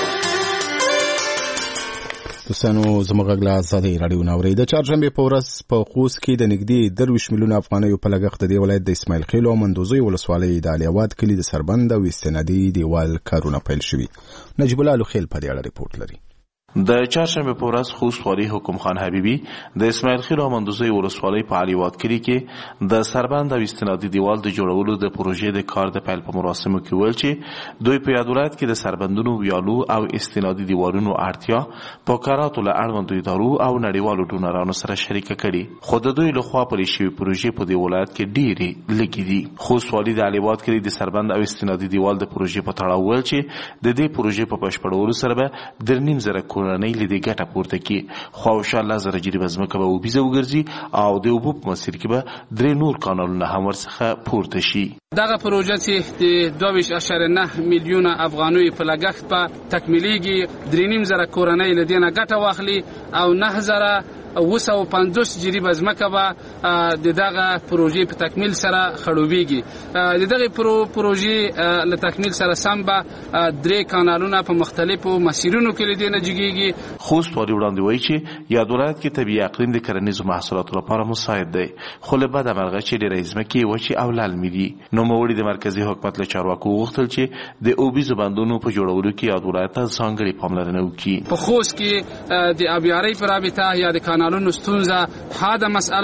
دوستانو زموږ غږ له ازادۍ راډیو ناوري د چهارشنبې په ورځ په خوست کې د نږدې درویشت میلیونه افغانیو په لګښت د دې ولایت د اسماعیل خیل او مندوزي ولسوالۍ د علیواد کلي د سربند او استنادي دیوال کارونه پیل شوي. نجیب الله لوخیل په دې اړه ریپورت لري. د چهارشنبه په ورځ خوست والي حکم خان حبیبي د اسماعیل خیل او مندوزي ولسوالۍ په علیواد کلي کې د سربند او استنادي دیوال د جوړولو د پروژې د کار د پیل په مراسمو کې ویل چې دوی په یاد ولایت کې د سربندونو، ویالو او استنادي دیوالونو اړتیا په کاراتو له اړوندو ادارو او نړیوالو ډونرانو سره شریکه کړي، خو د دوی لخوا پلي شوې پروژې په دې ولایت کې ډېرې لږې دي. خوست والي د علیواد کلي د سربند او استنادي دیوال د پروژې په تړاو ویل چې د دې پروژې په بشپړولو سره به در نیم زره کورنۍ له دې ګټه پورته کړي، خو ان شاء الله زره جریبه ځمکه به وبیزه وګرځي او د اوبو په مسیر کې به درې نور کانالونه هم ورڅخه پورته شي. دغه پروژه چې د دوه ویشت اعشاریه نه میلیونه افغانیو په لګښت په تکمیلیږي، درې نیم زره کورنۍ له دې نه ګټه واخلي او نه زره اوه سوه پنځوس جریبه ځمکه به د دغه پروژې په تکمیل سره خړوبېږي. د دغه پروژې له تکمیل سره سم به درې کانالونه په مختلفو مسیرونو کې له دې نه جګېږي. خوست والي وړاندې وایي چې یاد ولایت کې طبیعي اقلیم د کرنیزو محصولاتو لپاره مساعد دی، خو له بده مرغه چې ډېرې ځمکې وچې او للمې دي. نوموړي د مرکزي حکومت له چارواکو وغوښتل چې د اوبیزو بندونو په جوړولو کې یاد ولایت ته ځانګړې پاملرنه وکړي. په خوست کې د آبیارۍ په رابطه یا د کانالونو ستونزه حاده مسئله ده.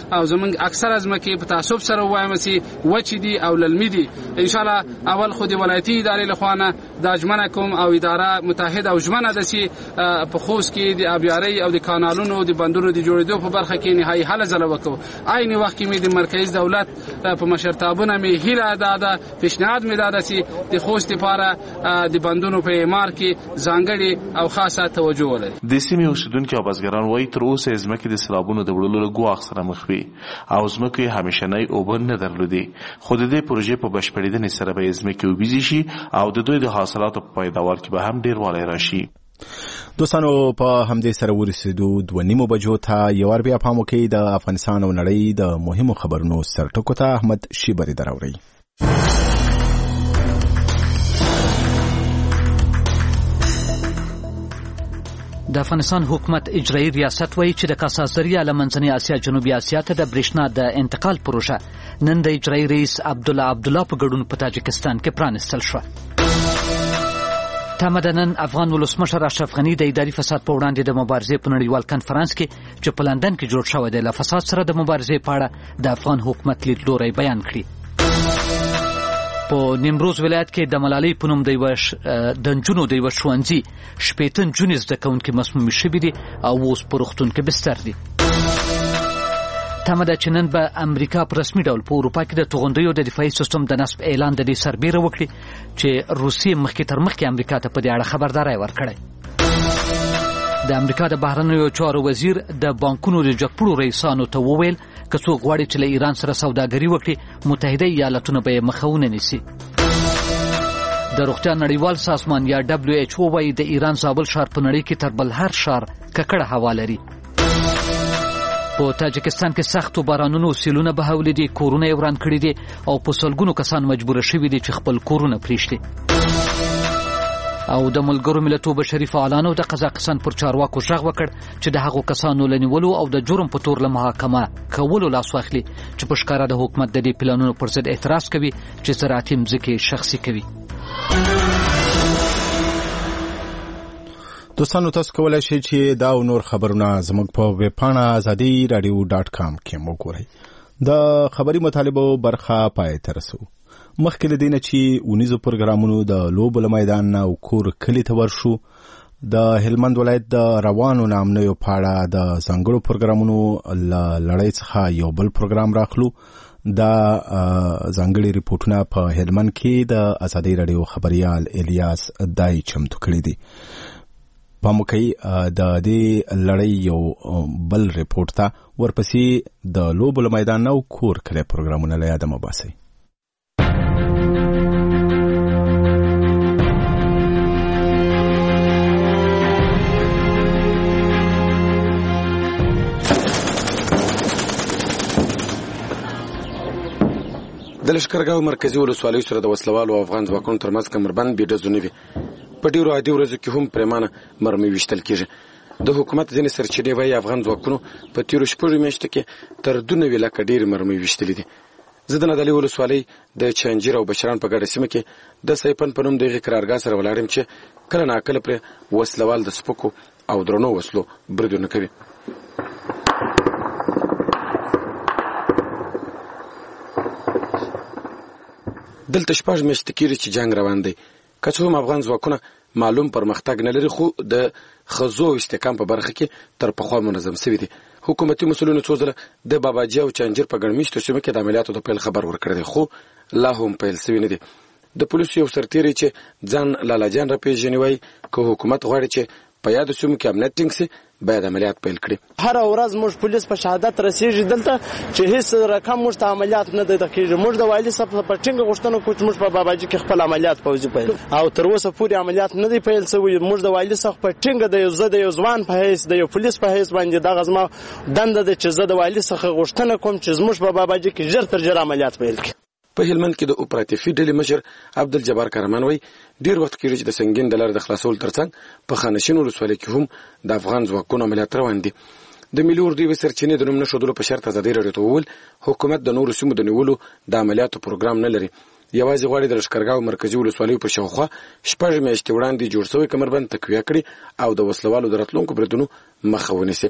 او زمونږ اکثره ځمکې په تعصب سره وایم چې وچې دي او للمي دي. ان شاء الله اول خو د ولایتي ادارې لخوا نه دا ژمنه کوم او اداره متحده او ژمنه ده چې په خوست کې د آبیارۍ او د کانالونو د بندونو د جوړېدو په برخه کې نهایي هله ځله وکړو. عین وخت کې مې د مرکزي دولت په مشرتابونه مې هیله ده ده پیشنهاد مې ده چې د خوست لپاره د بندونو په اعمار کې ځانګړې او خاصه توجه ولري. د سیمې اوسیدونکي او بزګران وایي تر اوسه ځمکې د سیلابونو د وړلو له ګواښ سره مخ وي او ځمکې همیشنۍ اوبه نه درلودې، خو د دې پروژې په بشپړېدنې سره به ځمکې اوبیزې شي او د دوی د حاصلاتو په پیداوار کې به هم ډېروالی راشي. دوستانو په همدې سره ورسېدو دوه نیمو بجو ته یو وار بیا پام وکړئ د افغانستان او نړۍ د مهمو خبرونو سرټکو ته احمد شیبري دراوړئ. د افغانستان حکومت اجرایي ریاست وایي چې د کاساس ذریعه له منځنۍ اسیا جنوبي اسیا ته د برېښنا د انتقال پروژه نن د اجرایي رئیس عبدالله عبدالله په ګډون په تاجکستان کې پرانستل شوه. تمه ده نن افغان ولسمشر اشرف غني د اداري فساد په وړاندې د مبارزې په نړیوال کنفرانس کې چې په لندن کې جوړ شوی دی له فساد سره د مبارزې په اړه د افغان حکومت لیدلوری بیان کړي. په نیمروز ولایت کې د ملالۍ په نوم د یوه د نجونو د یوه ښوونځي شپېته نجونې زده کوونکي مسمومې شوي دي او اوس په روغتون کې بستر دي. تمه ده چې نن به امریکا په رسمي ډول په اروپا کې د توغندیو د دفاعي سیستم د نصب اعلان د دې سربیره وکړي چې روسیې مخکې تر مخکې امریکا ته په دې اړه خبرداری ورکړی. د امریکا د بهرنیو چارو وزیر د بانکونو د جګپړو رئیسانو ته وویل که څوک غواړي چې له ایران سره سوداګري وکړي متحده ایالتونه به یې مخه ونه نیسي. د روغتیا نړیوال سازمان یا دبلیو ایچ او وایي د ایران زابل ښار په نړۍ کې تر بل هر ښار ککړه هوا لري. په تاجکستان کې سختو بارانونو سیلونه بهولي دي، کورونه یې وران کړي دي او په سلګونو کسان مجبوره شوي دي چې خپل کورونه پرېږدي. او د ملګرو ملتونو بشري فعالانو د قزاقستان پر چارواکو غږ وکړ چې د هغو کسانو له نیولو او د جرم په تور له محاکمه کولو لاس واخلي چې په ښکاره د حکومت د دې پلانونو پر ضد اعتراض کوي چې زراعتي مځکې شخصي کوي. دوستانو تاسو کولای شئ چې دا او نور خبرونه زموږ په ویب پاڼه ازادي رادیو ډاټ کام کې وګورئ. د خبري مطالبو برخه پای ته رسو. مخکې له دې نه چې اونیزو پروګرامونو د لوبو له میدان نه او کور کلي ته ورشو، د هلمند ولایت د روانو نامنیو په اړه د ځانګړو پروګرامونو له لړۍ څخه یو بل پروګرام راخلو. دا ځانګړي ریپورټونه په هلمند کې د ازادي رادیو خبريال الیاس دای چمتو کړي دي. پام وکړئ د دې لړۍ یو بل ریپورټ ته ورپسې د لوبو له میدان نه او کور کلي پروګرامونه له یاده مه باسئ. د لښکرګاو مرکزي ولسوالۍ سره د وسلوالو افغان ځواکونو ترمنځ کمربند بیډزونه وي. په ډیرو عادي ورځو کې هم پرېمانه مرمۍ ویشتل کېږي. د حکومت ځینې سرچینې وایي افغان ځواکونو په تیرو شپږو میاشتو کې تر دوه نوي لکه ډېرې مرمۍ ویشتلې دي. زه د نادعلي ولسوالۍ د چنجیر او بشران په ګډه سیمه کې د سیپن په نوم د هغې قرارګاه سره ولاړ یم چې کله ناکله پرې وسلوال د سپکو او درنو وسلو بریدونه کوي. دلته شپږ میاشتې کېږي چې جنګ روان دی. که څه هم افغان ځواکونه معلوم پرمختګ نه لري، خو د ښځو او استحکام په برخه کې تر پخوا منظم شوي دي. حکومتي مسؤلینو څو ځله د باباجي او چنجیر په ګڼمیشتو سیمو کې د عملیاتو د پیل خبر ورکړی دی، خو لا هم پیل شوي نه دي. د پولیسو یو سرتیری چې ځان لالا جان راپېژني وایي که حکومت غواړي چې په یادو سیمو کې امنیت ټینګ شي باید عملیات پیل کړي. هر ورځ موږ پولیس په شهادت رسېږي دلته چې هیڅ رقم موږ ته عملیات نه دی کېږي. موږ د والي صاحب په ټینګه غوښتنه کوو چې موږ په باباجي کې خپل عملیات پوځي پیل او تر اوسه پورې عملیات نه دی پیل شوی. موږ د والي صاحب په ټینګه د یو زه د یو ځوان په حیث د یو پولیس په حیث باندې دغه زما دنده ده چې زه د والي څخه غوښتنه کوم چې زموږ په باباجي کې ژر تر ژره عملیات پیل کړي. په هلمند کې د اپراتیفي ډلې مشر عبدالجبار کارمان وایي ډیر وخت کېږي چې د سنګین د لارې د خلاصولو ترڅنګ په خانشین ولسوالۍ کې هم د افغان ځواکونو عملیات روان دي. د ملي اردو یوې سرچینې د نوم نه ښودلو په شرط ازادي راډیو ته وویل حکومت د نورو سیمو د نیولو د عملیاتو پروګرام نه لري، یوازې غواړي د لښکرګاو مرکزي ولسوالیو په شاوخوا شپږ میاشتې وړاندې جوړ شوی کمربند تقویه کړي او د وسلوالو د راتلونکو بریدونو مخه ونیسي.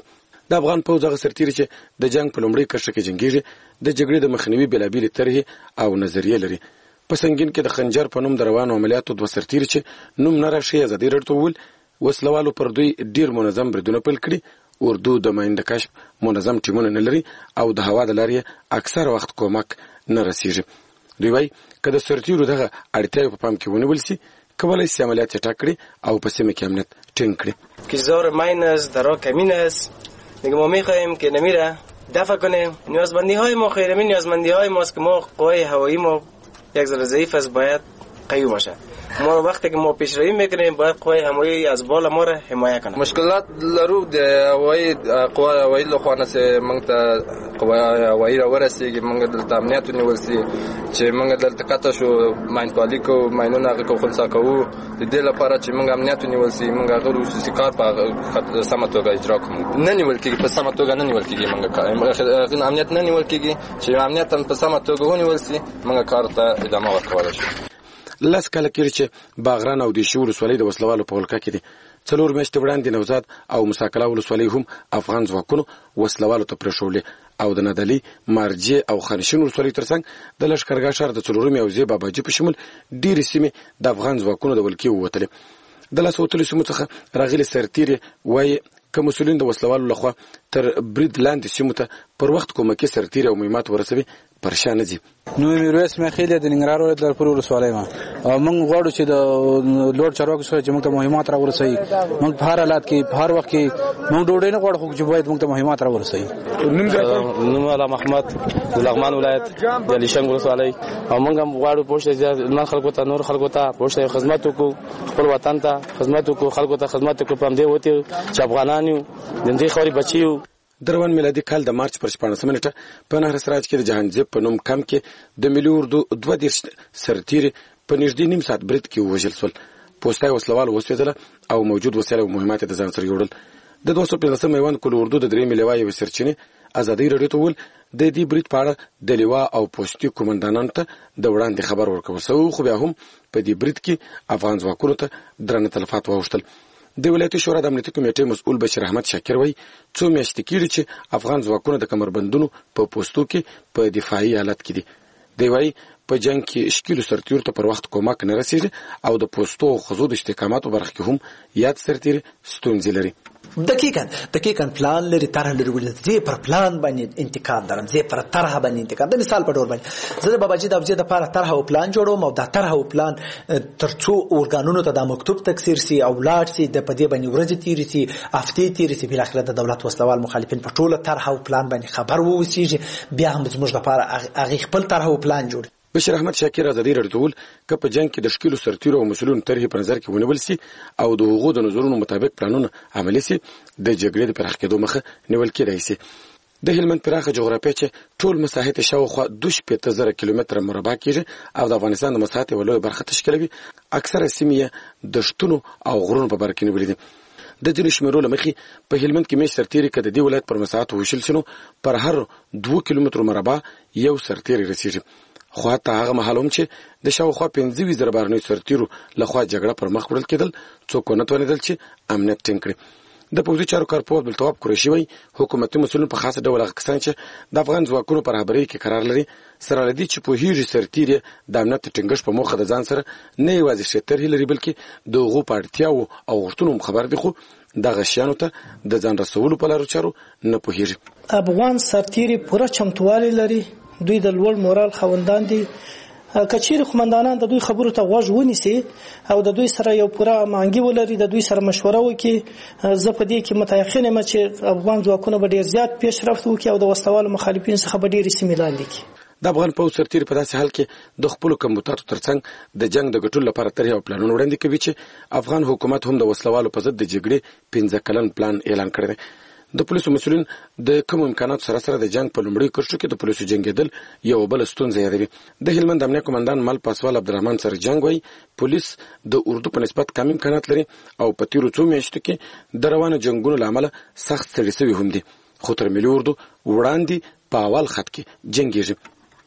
د افغان پوځ هغه سرتیری چې د جنگ په لومړۍ کرښه کې جنگیږي د جګړې د مخنیوي بېلابېلې طرحې او نظریې لري. په سنگین کې د خنجر په نوم د روانو عملیاتو دوه سرتیري چې نوم نه راشي ازادي راډیو وویل وسلوالو پر دوی ډیر منظم بریدونه پیل کړي. اردو د ماینده کشف منظم ټیمونه نه لري او د هوا د لارې اکثر وخت کومک نه رسیږي. دوی وايي که د سرتیرو دغه اړتیاوې په پام کې ونیول سي کولای شي عملیات چټک کړي او په سیمه کې امنیت ټینګ کړي. کشور ماین است، درا کمین است. دیگه ما میخواهیم که نمیره دفع کنیم. نیازمندی های ما خیلی من نیازمندی های ماست که ما قوای هوایی ما یک ذره ضعیف است، باید قوی باشه. ما وقتی که ما پیشروی میکنیم باید قوای هوایی از بالا ما را حمایت کنه. مشکلات لرو د هوایی قوای هوایی له خوانه سه موږ ته قوای هوایی را ورسیږي، موږ دلته امنیت ونیول سي چې موږ دلته قطع شو ماین پالي کو ماینونه هغه کو خلصا کوو د دې لپاره چې موږ امنیت ونیول سي موږ هغه روسي کار په سمه توګه اجرا کوو. نه نیول کېږي په سمه توګه نه نیول کېږي موږ امنیت نه نیول کېږي چې امنیت په سمه توګه ونیول سي موږ کار ته ادامه ورکول شي. لس کاله کېږي چې باغران او د شور ولسوالۍ د وسلوالو په ولکه کې دي. څلور میاشتې وړاندې نوزاد او مساکلا ولسوالۍ هم افغان ځواکونو وسلوالو ته پرېښولې او د نادلي مارجې او خانشین ولسوالۍ ترڅنګ د لښکرګاه ښار د څلورمې او زی باباجي په شمول ډېرې سیمې د افغان ځواکونو د ولکې ووتلې. د لاسو وتلو سیمو څخه راغلي سرتیرې وایي که مسؤلین د وسلوالو لخوا تر برید لاندې سیمو ته پر وخت کومکي سرتیري او مهمات ورسوي پرشان دي. نو میرویس مخیل د ننګرهار ولایت د پرور ولسوالۍ ما او موږ غواړو چې د لوړ چارواکو سره چې موږ ته مهمات را ورسوي. موږ په هر حالت کې په هر وخت کې موږ ډوډۍ نه غواړو خو چې باید موږ ته مهمات را ورسوي. نوم علام احمد د لغمان ولایت د لیشنګ ولسوالۍ او موږ هم غواړو پوښتنه نن خلکو ته نور خلکو ته پوښتنه خدمت وکړو، خپل وطن ته خدمت وکړو، خلکو ته خدمت وکړو. په دې وته چې افغانان یو د دې خوري بچیو. د روان میلادي کال د مارچ پر شپاړلسمه نیټه په نهر سراج کې د جهانزیب په نوم کم کې د ملي اردو دوه دېرش سرتیري په نږدې نیم ساعت برید کې ووژل شول. پوسټای وسلوال وسوځله او موجود وسایل او مهمات د ځان سره یوړل. د دوه سوه پنځلسم میوند کل اردو د درې ملي وایي سرچینې ازادي راډیو ته وویل د دې برید په اړه د لیوا او پوسټي کومندانانو ته د وړاندې خبر ورکول شوی، خو بیا هم په دې برید کې افغان ځواکونو ته درنه تلفات واوښتل. د ولایتي شورا د امنیتي کمیټې مسؤل بشیر احمد شاکر وایي څو میاشتې کېږي چې افغان ځواکونه د کمربندونو په پوستو کې په دفاعي حالت کې دي. دی وایي په جنگ کې اشکیلو سرتیرو ته پر وخت کومک نه رسیږي او د پوستو او خزو د استحکاماتو برخه کې هم یاد سرتیري ستونزې لري. دقیقاً دقیقاً پلان لري، طرح لري، ولې زه پر پلان باندې انتقاد درم، زه پر طرح باندې انتقاد. د مثال په ډول باندې زه د باباجي د ابجد لپاره طرح او پلان جوړوم او دا طرح او پلان ترڅو اورګانونو ته د مکتوب تکثیر سي او لاړ سي د پدې باندې ورځې تیرې سي هفتې تیرې سي، بل اخر د دولت وسلوال مخالفین په ټوله طرح او پلان باندې خبر ووسیږي، بیا هم زموږ لپاره هغه خپل طرح او پلان جوړ. بشیر احمد شاکر ازادي راډیو ته وویل که په جنگ کې د شکیلو سرتیرو او مسؤلینو طرحې په نظر کې ونیول سي او د هغو د نظرونو مطابق پلانونه عملي سي د جګړې د پراخ کېدو مخه نیول کېدای سي. د هلمند پراخه جغرافیه چې ټول مساحت شاوخوا دوه شپېته زره کیلومتره مربع کېږي او د افغانستان د مساحت یوه لویه برخه تشکیلوي، اکثره سیمې یې د شتونو او غرونو په باره کې نیولې دي. د ځینو شمیرو له مخې په هلمند کې میشت سرتیري که د دې ولایت پر مساحت وویشل سي نو پر هر دوه کیلومترو مربع یو سرتیری رسیږي. خو حتی هغه مهال هم چې د شاوخوا پنځه ویشت زره بهرنیو سرتیرو لخوا جګړه پر مخ وړل کېدل څوک ونه توانېدل چې امنیت ټینګ کړي. د پوځي چارو کارپوه عبدالتواب قریشي وایي حکومتي مسؤلین په خاصه ډول هغه کسان چې د افغان ځواکونو په رهبرۍ کې قرار لري سره له دې چې پوهېږي سرتیري د امنیت د ټینګښت په موخه د ځان سره نه یوازې ښې طرحې لري بلکې د هغو په اړتیاوو او غوښتنو هم خبر دي، خو دغه شیانو ته د ځان رسولو په لارو چارو نه پوهېږي. افغان سرتیري پوره چمتووالی لري، دوی د لوړ مورال خاوندان دي. کچیر قومندانان د دوی خبرو ته غوږ ونیسي او د دوی سره یو پوره مانګي ولري، د دوی سره مشوره وکړي. زه په دې کې متيقن یم چې افغان ځواکونه به ډیر زیات پیشرفت وکړي او د وسلوالو مخالفین څخه به ډېرې سیمې لاندې کړي. د افغان پوځ سرتیري په داسې حال کې د خپلو کمبوتاتو ترڅنګ د جنگ د ګټلو لپاره طرحې او پلانونه وړاندې کوي چې افغان حکومت هم د وسلوالو په ضد د جګړې پنځه کلن پلان اعلان کړی دی. د پولیسو مسؤلین د کوم امکاناتو سره سره د جنگ په لومړۍ کرښو کې د پولیسو جنګېدل یو بل ستونزه یادوي. د هلمند امنیه قومندان مل پاسوال عبدالرحمن سره جنگ وایي پولیس د اردو په نسبت کم امکانات لري او په تیرو څو میاشتو کې د روانو جنگونو له امله سخت ستړي سوي هم دي، خو تر ملي اردو وړاندې په اول خط کې جنګېږي.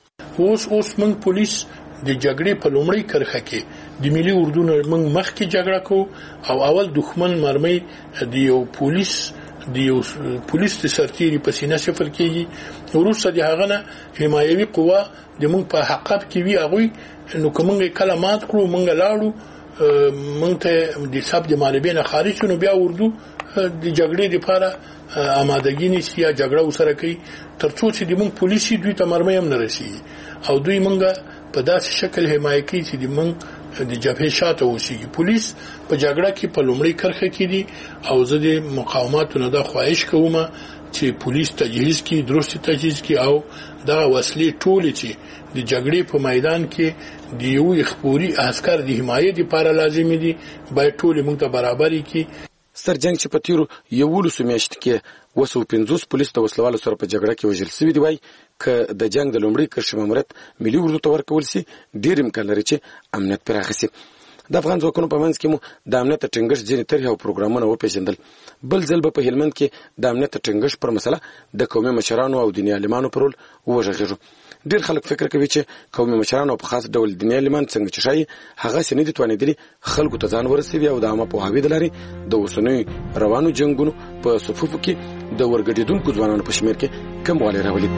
اوس اوس موږ پولیس د جګړې په لومړۍ کرښه کې د ملي اردو نه موږ مخکې جګړه کوو او اول دښمن مرمۍ د یو پولیس د یو پولیس د سرتیري په سینه صفر کېږي وروسته د هغه نه حمایوي قوه د موږ په حقاب کې وي هغوی نو که موږ کله مات کړو موږ لاړو موږ ته د حساب د مالبې نه خارج شو نو بیا اردو د جګړې لپاره آمادګي نیسي یا جګړه وسره کوي تر څو چې د موږ پولیسي دوی ته مرمۍ هم نه رسېږي او دوی موږ په داسې شکل حمایه کوي چې د موږ د جبهې شاته اوسېږي. پولیس په جګړه کې په لومړۍ کرښه کې دي او زه د مقاوماتو نه دا خواهش کوم چې پولیس تجهیز کړي درست تجهیز کړي او دا وسلې ټولې چې د جګړې په میدان کې د یو اخباري عسكر د حمایت لپاره لازمي دي باید ټول موږ ته برابرۍ کړي. سرجنګ چې په تیرو یولسو میاشتو کې وسو پنځوس پولیس د وسلوالو سره په جګړه کې وژل شوي دي. وایي که د جنگ د لومړي کرښې ماموریت ملي اردو ته ورکول شي ډېر امکان لري چې امنیت پراخ شي. د افغان ځواکونو په منځ کې مو د امنیت ټینګښت ځینې طرحې او پروګرامونه وپېژندل. بل ځل به په هلمند کې د امنیت ټینګښت پر مسله د قومي مشرانو او دیني عالمانو پر رول وغږېږو. ډېر خلک فکر کوي چې قومي مشرانو په خاص ډول دیني عالمان څنګه چې شایي هغه سې نه دي توانېدلي خلکو ته ځان ورسوي او د عامه پوهاوي د لارې د اوسنیو روانو جنګونو په صفوفو کې د ورګډېدونکو ځوانانو په شمېر کې کموالی راولي.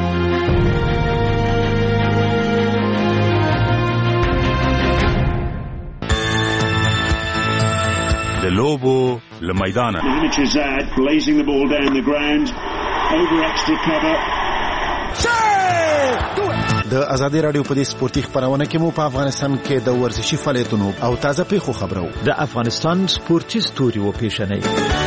د لوبو له میدانه د ازادي رادیو په دې سپورتي خبرونه کې مو په افغانستان کې د ورزشي فعالیتونو او تازه پیښو خبرو د افغانستان سپورتي ستوري و پیښنې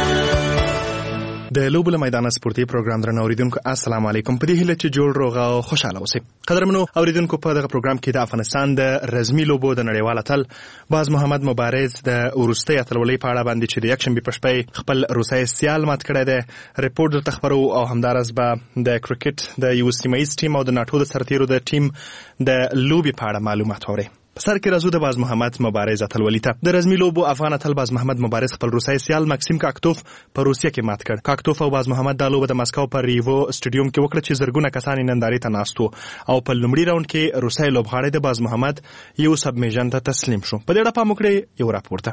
د لوبو له میدان سپورتي پروګرام درنه اوریدونکو السلام علیکم. په دې هیله چې جوړ روغ او خوشاله اوسئ. قدرمنو اوریدونکو په دغه پروګرام کې د افغانستان د رزمي لوبو د نړیوال اتل باز محمد مبارز د وروستۍ اتلولۍ په اړه باندې چې د یکشنبې په شپه خپل روسي سیال مات کړی دی ریپورت درته خبرو او همدارس به د کرکټ د یو سیمه ییز ټیم او د ناټو د سرتیرو د ټیم د لوبې په اړه معلومات اورئ. په سر کې راځو د باز محمد مبارز اتلولۍ ته. د رزمي لوبو افغان اتل باز محمد مبارز خپل روسي سیال ماکسیم کاکتوف په روسیه کې مات کړ. کاکتوف او باز محمد د لوبه د مسکو په ریوو سټډیوم کې وکړه چې زرګونه کسان نندارې ته ناست وو او په لومړي راوند کې روسي لوبغاړی د باز محمد یو سبمیشن ته تسلیم شو. په دې اړه پام وکړئ یو راپورته.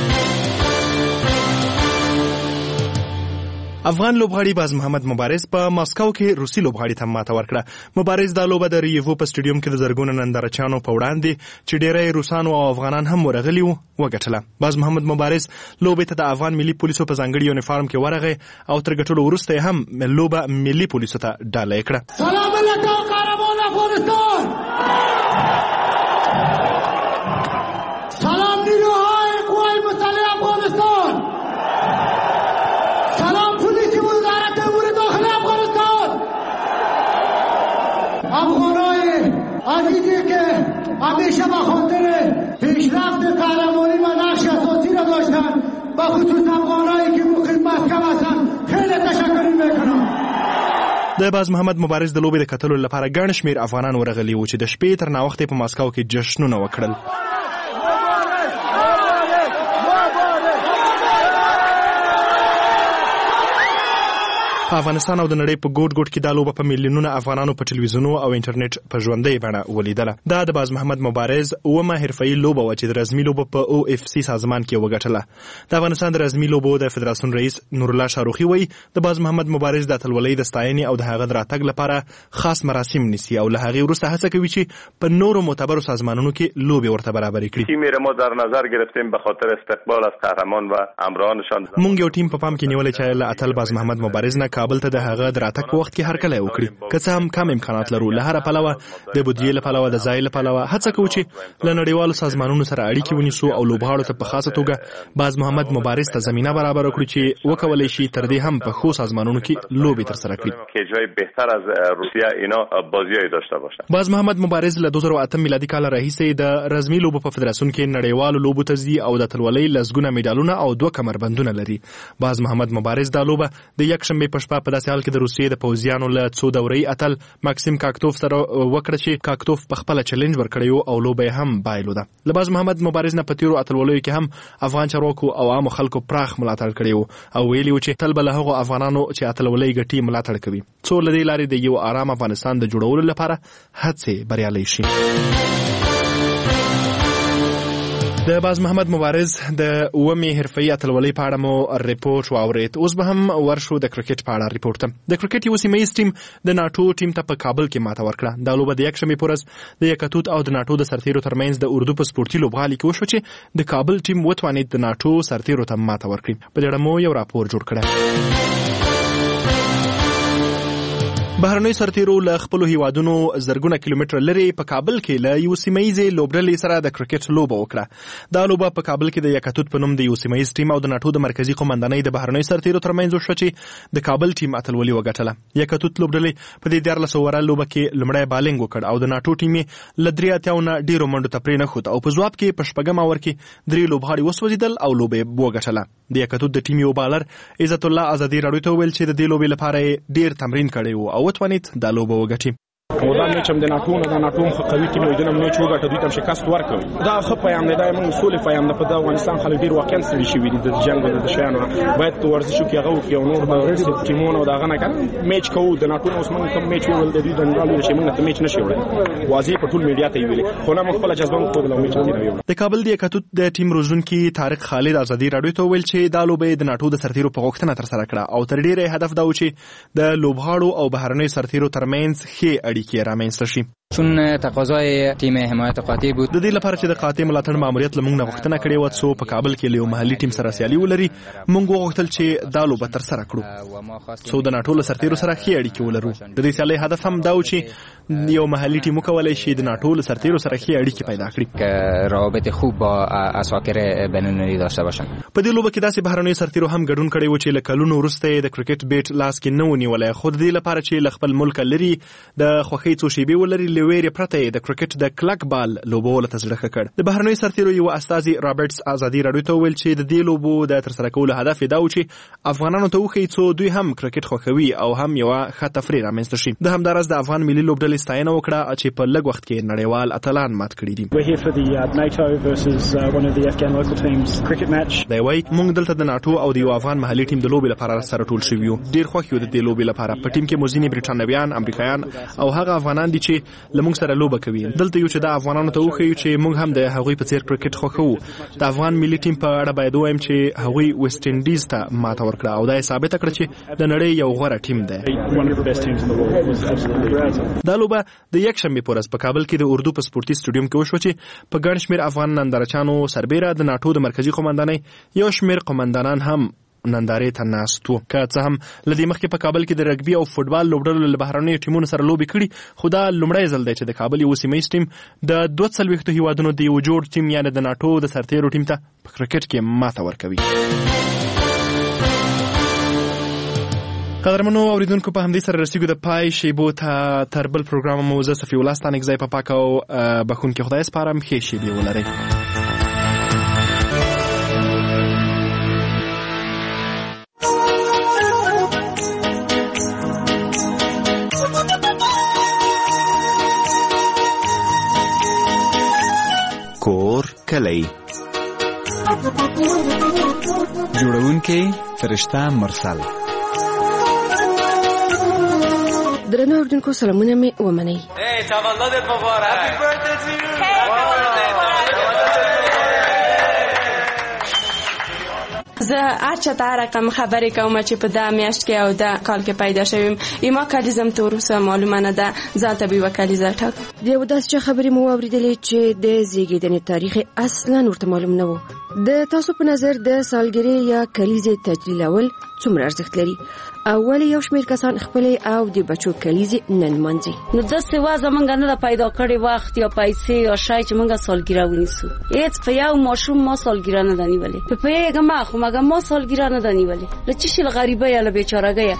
افغان لوبغاړي باز محمد مبارز په ماسکو کې روسي لوبغاړي ته ماته ورکړه. مبارز دا لوبه د ریوو په سټډیوم کې د زرګونو نندارچیانو په وړاندې چې ډېری روسانو او افغانان هم ورغلي وو وګټله. باز محمد مبارز لوبې ته د افغان ملي پولیسو په ځانګړي یونیفارم کې ورغی او تر ګټلو وروسته هم لوبه ملي پولیسو ته ډالۍ کړه. سلام علیکم قهرمان افغانستان. سلام نیروهای قوای مسلح افغانستان. سلام پولیس وزارت امور داخلی افغانستان. افغانای عزیزی که همیشه به خاطر پیشرفت قهرمانی و نقش اساسی را داشتن و خصوص افغانایی که مقیم مسکو هستن خیلی تشکر میکنم. د باز محمد مبارز د لوبې د کتلو لپاره ګڼ شمېر افغانان ورغلي وو چې د شپې تر ناوخته په ماسکو کې جشنونه وکړل. په افغانستان او د نړۍ په ګوټ ګوټ کې دا لوبه په میلیونونه افغانانو په ټلویزیونو او انټرنیټ په ژوندۍ بڼه ولیدله. دا د باز محمد مبارز اومه حرفه‌ایي لوبه وه چې د رزمي لوبو په او اف سی سازمان کې وګټله. د افغانستان د رزمي لوبو د فدراسیون رئیس نورالله شاروخي وایي د باز محمد مبارز د اتلولۍ د ستاینې او د هغه د راتګ لپاره خاص مراسم نیسي او له هغې وروسته هڅه کوي چې په نورو معتبرو سازمانونو کې لوبې ورته برابرې کړي. تیم ما در نظر گرفتیم به خاطر استقبال از قهرمان و همراهانشان. موږ یو ټیم په پام کې نیولې چې له اتل باز محمد مبارز نه کابل ته د هغه راتګ په وخت کې هر کله وکړي. که څه هم کم امکانات لرو له هر پلوه د بودیجې له پلوه د ځای له پلوه هڅه کوو چې له نړیوالو سازمانونو سره اړیکې ونیسو او لوبغاړو ته په خاصه توګه باز محمد مبارز ته زمینه برابر کړو چې وکولای شي تر دې هم په ښو سازمانونو کې لوبې ترسره کړي. که جای بهتر از روسیه اینا بازیای داشته باشن. باز محمد مبارز له دوه زره اته میلادي کال راهیسې د رزمي لوبو په فدراسیون کې نړیوالو لوبو ته ځي او د اتلولۍ لسګونه میډالونه او دوه کمربندونه لري. باز محمد مبارز دا لوبه د یکشنبې په شپه په داسې حال کې د روسیې د پوځیانو له څو دورې اتل ماکسیم کاکتوف سره وکړه چې کاکتوف په خپل چیلنج ورکړی او لوبه هم بایلوده. له باز محمد مبارز نه په تیرو اتلولیو کې هم افغان چارواکو او عامو خلکو پراخ ملاتړ کړی او ویلي و چې تل به له هغو افغانانو چې اتلولۍ ګټي ملاتړ کوي څو له دې لارې د یو آرام افغانستان د جوړولو لپاره هڅې بریالۍ شي. د د باز محمد مبارز د اومې حرفي اتلولۍ په اړه مو ریپورت واورید. اوس به هم ورشو د کرکټ په اړه ریپورت ته. د کرکټ یو سیمه ییز ټیم د ناټو ټیم ته په کابل کې ماته ورکړه. دا لوبه د یکشنبې په ورځ د یکتوت او د ناټو د سرتیرو ترمنځ د اردو په سپورتي لوبغالي کې وشو چې د کابل ټیم وتوانید د ناټو سرتیرو ته ماته ورکړي. په دې اړه مو یو راپور جوړ کړی. بهرنۍ سرتیرو له خپلو هیوادونو زرګونه کیلومتره لري په کابل کې له یو سیمه ییزې لوبډلې سره د کرکټ لوبه وکړه. دا لوبه په کابل کې د یکتوت په نوم د یو سیمه ییز ټیم او د ناټو د مرکزي قومندانۍ د بهرنۍ سرتیرو ترمنځ وشوه چې د کابل ټیم اتلولي وګټله. یکتوت لوبډلې په دې دیارلس اووره لوبه کې لومړی بالینګ وکړ او د ناټو ټیم یې له درې اتیاو نه ډېرو منډو ته پرې نښود او په ځواب کې په شپږم اوور کې درې لوبغاړي وسوځېدل او لوبه یې وګټله. د یکتوت د ټیم یو بالر عزت الله ازادي راډیو ته وویل چې د دې لوبې لپاره یې ډېر تمرین کړی و او وتوانید دا لوبه وګټي. دا میچ هم د ناټو نه د ناټو خو قوي ټیم دی، نه میچ وګټه دوی ته شکست ورکړ. دا خو پیغام دی، دا موږ سولې پیغام ده. په افغانستان خلک ډیر واقعا ستړي شوي دي د جنگ د شیانو، باید ورزش وکړي هغه وکړي او نور د ټیمونو دا غنه کړه میچ کوو د ناټو اوس موږ کوم میچ وول د دوی د نړیوالو شي موږ ته میچ نشي وړي واضح په ټول میډیا ته ویلي، خو نه موږ خپل جذبه خو د میچ نه ویل. د کابل د یکتوت د ټیم روزونکي طارق خالد ازادي راډیو ته ویل چې دا لوبه د ناټو د سرتیرو په غوښتنه تر سره کړه او تر ډیره هدف دا و چې د لوبغاړو او بهرنۍ سرتیرو ترمنځ ښې اړیکې رامنځته شي. چون تقاضای تیم حمایت قاطع بود، د دې لپاره چې د قاطع ملاتړ ماموریت لمونږ نه غوښتنه کړې و څو په کابل کې له محلي ټیم سره سیالي ولري. مونږ وغوښتل چې دا لوبه تر سره کړو څو د ناټو له سرتیرو سره ښې اړیکې ولرو. د دې سیالۍ هدف هم دا و چې یو محلي ټیم وکولای شي د ناټو له سرتیرو سره ښې اړیکې پیدا کړي که روابط خوب با اساکر بین‌المللي داشته باشن. په دې لوبه کې داسې بهرنۍ سرتیرو هم ګډون کړی و چې له کلونو وروسته د کرکټ بیټ لاس کې نه ونیولی، خو د دې لپاره چې له خپل ملک لري د خوښۍ څو شیبې ولري له ویرې پرته د کرکټ د کلک بال لوبولو ته زړه ښه کړ. د بهرنۍ سرتیرو یو استازي رابرټس ازادي راډیو ته وویل چې د دې لوبو د ترسره کولو هدف یې دا و چې افغانانو ته وښیي څو دوی هم کرکټ خوښوي او هم یوه ښه تفریح رامنځته شي. د همداراز د افغان ملي لوبډلې ستاینه وکړه چې په لږ وخت کې نړیوال اتلان مات کړي دي. دی وایي موږ دلته د ناټو او د یو افغان محلي ټیم د لوبې لپاره سره ټول شوي یو. ډېر خوښ یو د دې لوبې لپاره. په ټیم کې مو ځینې برټانویان، امریکایان او هغه افغانان دي چې له موږ سره لوبه کوي. دلته یو چې د افغانانو ته وښیو چې موږ هم د هغوی په څیر کرکټ خوښوو. د افغان ملي ټیم په اړه باید ووایم چې هغوی ویسټ انډیز ته ماته ورکړه او دا یې ثابته کړه چې د نړۍ یو غوره ټیم دی. دا لوبه د یکشنبې په ورځ په کابل کې د اردو په سپورتي سټوډیوم کې وشوه چې په ګڼ شمېر افغان نندارچیانو سربیره د ناټو د مرکزي قومندانۍ یو شمېر قومندانان هم نندارې ته ناست وو. که څه هم له دې مخکې په کابل کې د رګبي او فوټبال لوبډلو له بهرنیو ټیمونو سره لوبې کړي، خو دا لومړی ځل دی چې د کابل یو سیمه ییز ټیم د دوه څلوېښتو هیوادونو د یو جوړ ټیم یعنې د ناټو د سرتیرو ټیم ته په کرکټ کې ماته ورکوي. قدرمنو اوریدونکو په همدې سره رسیږو د پای شیبو ته. تر بل پروګرام مو زه صفي الله ستانک ځای په پاک او بخونکي خدای سپارم. ښې شیبې ولرئ. کور کلی جوړونکی فرشته مرسل. درنو اوریدونکو سلامونه مې ومنئ. تولدت مبارک. زه هر چاته هر رقم خبرې کوم چې په دا میاشت کې او دا کال کې پیدا شویم. ایما کلیزم ته وروسته معلومه نه ده، ځان ته به یوه کلیزه ټاکم. د یو داسې خبرې مو واورېدلې چې د زیږېدنې تاریخ اصلا ورته معلوم نه و. د تاسو په نظر د سالګرې یا کلیزې تجلیلول څومره ارزښت لري او ولې یو شمېر کسان خپلې او د بچو کلیزې نه لمانځي؟ نو داسې وضع موږ نه ده پیدا کړې وخت یا پیسې یا شی چې موږ سالګیره ونیسو. هېڅ په یو ماشوم ما سالګیره نه ده نیولې. په پوهېږم خو مګر ما سالګیره نه ده نیولې. له څه شي له غریبۍ یا له بېچارهګۍ.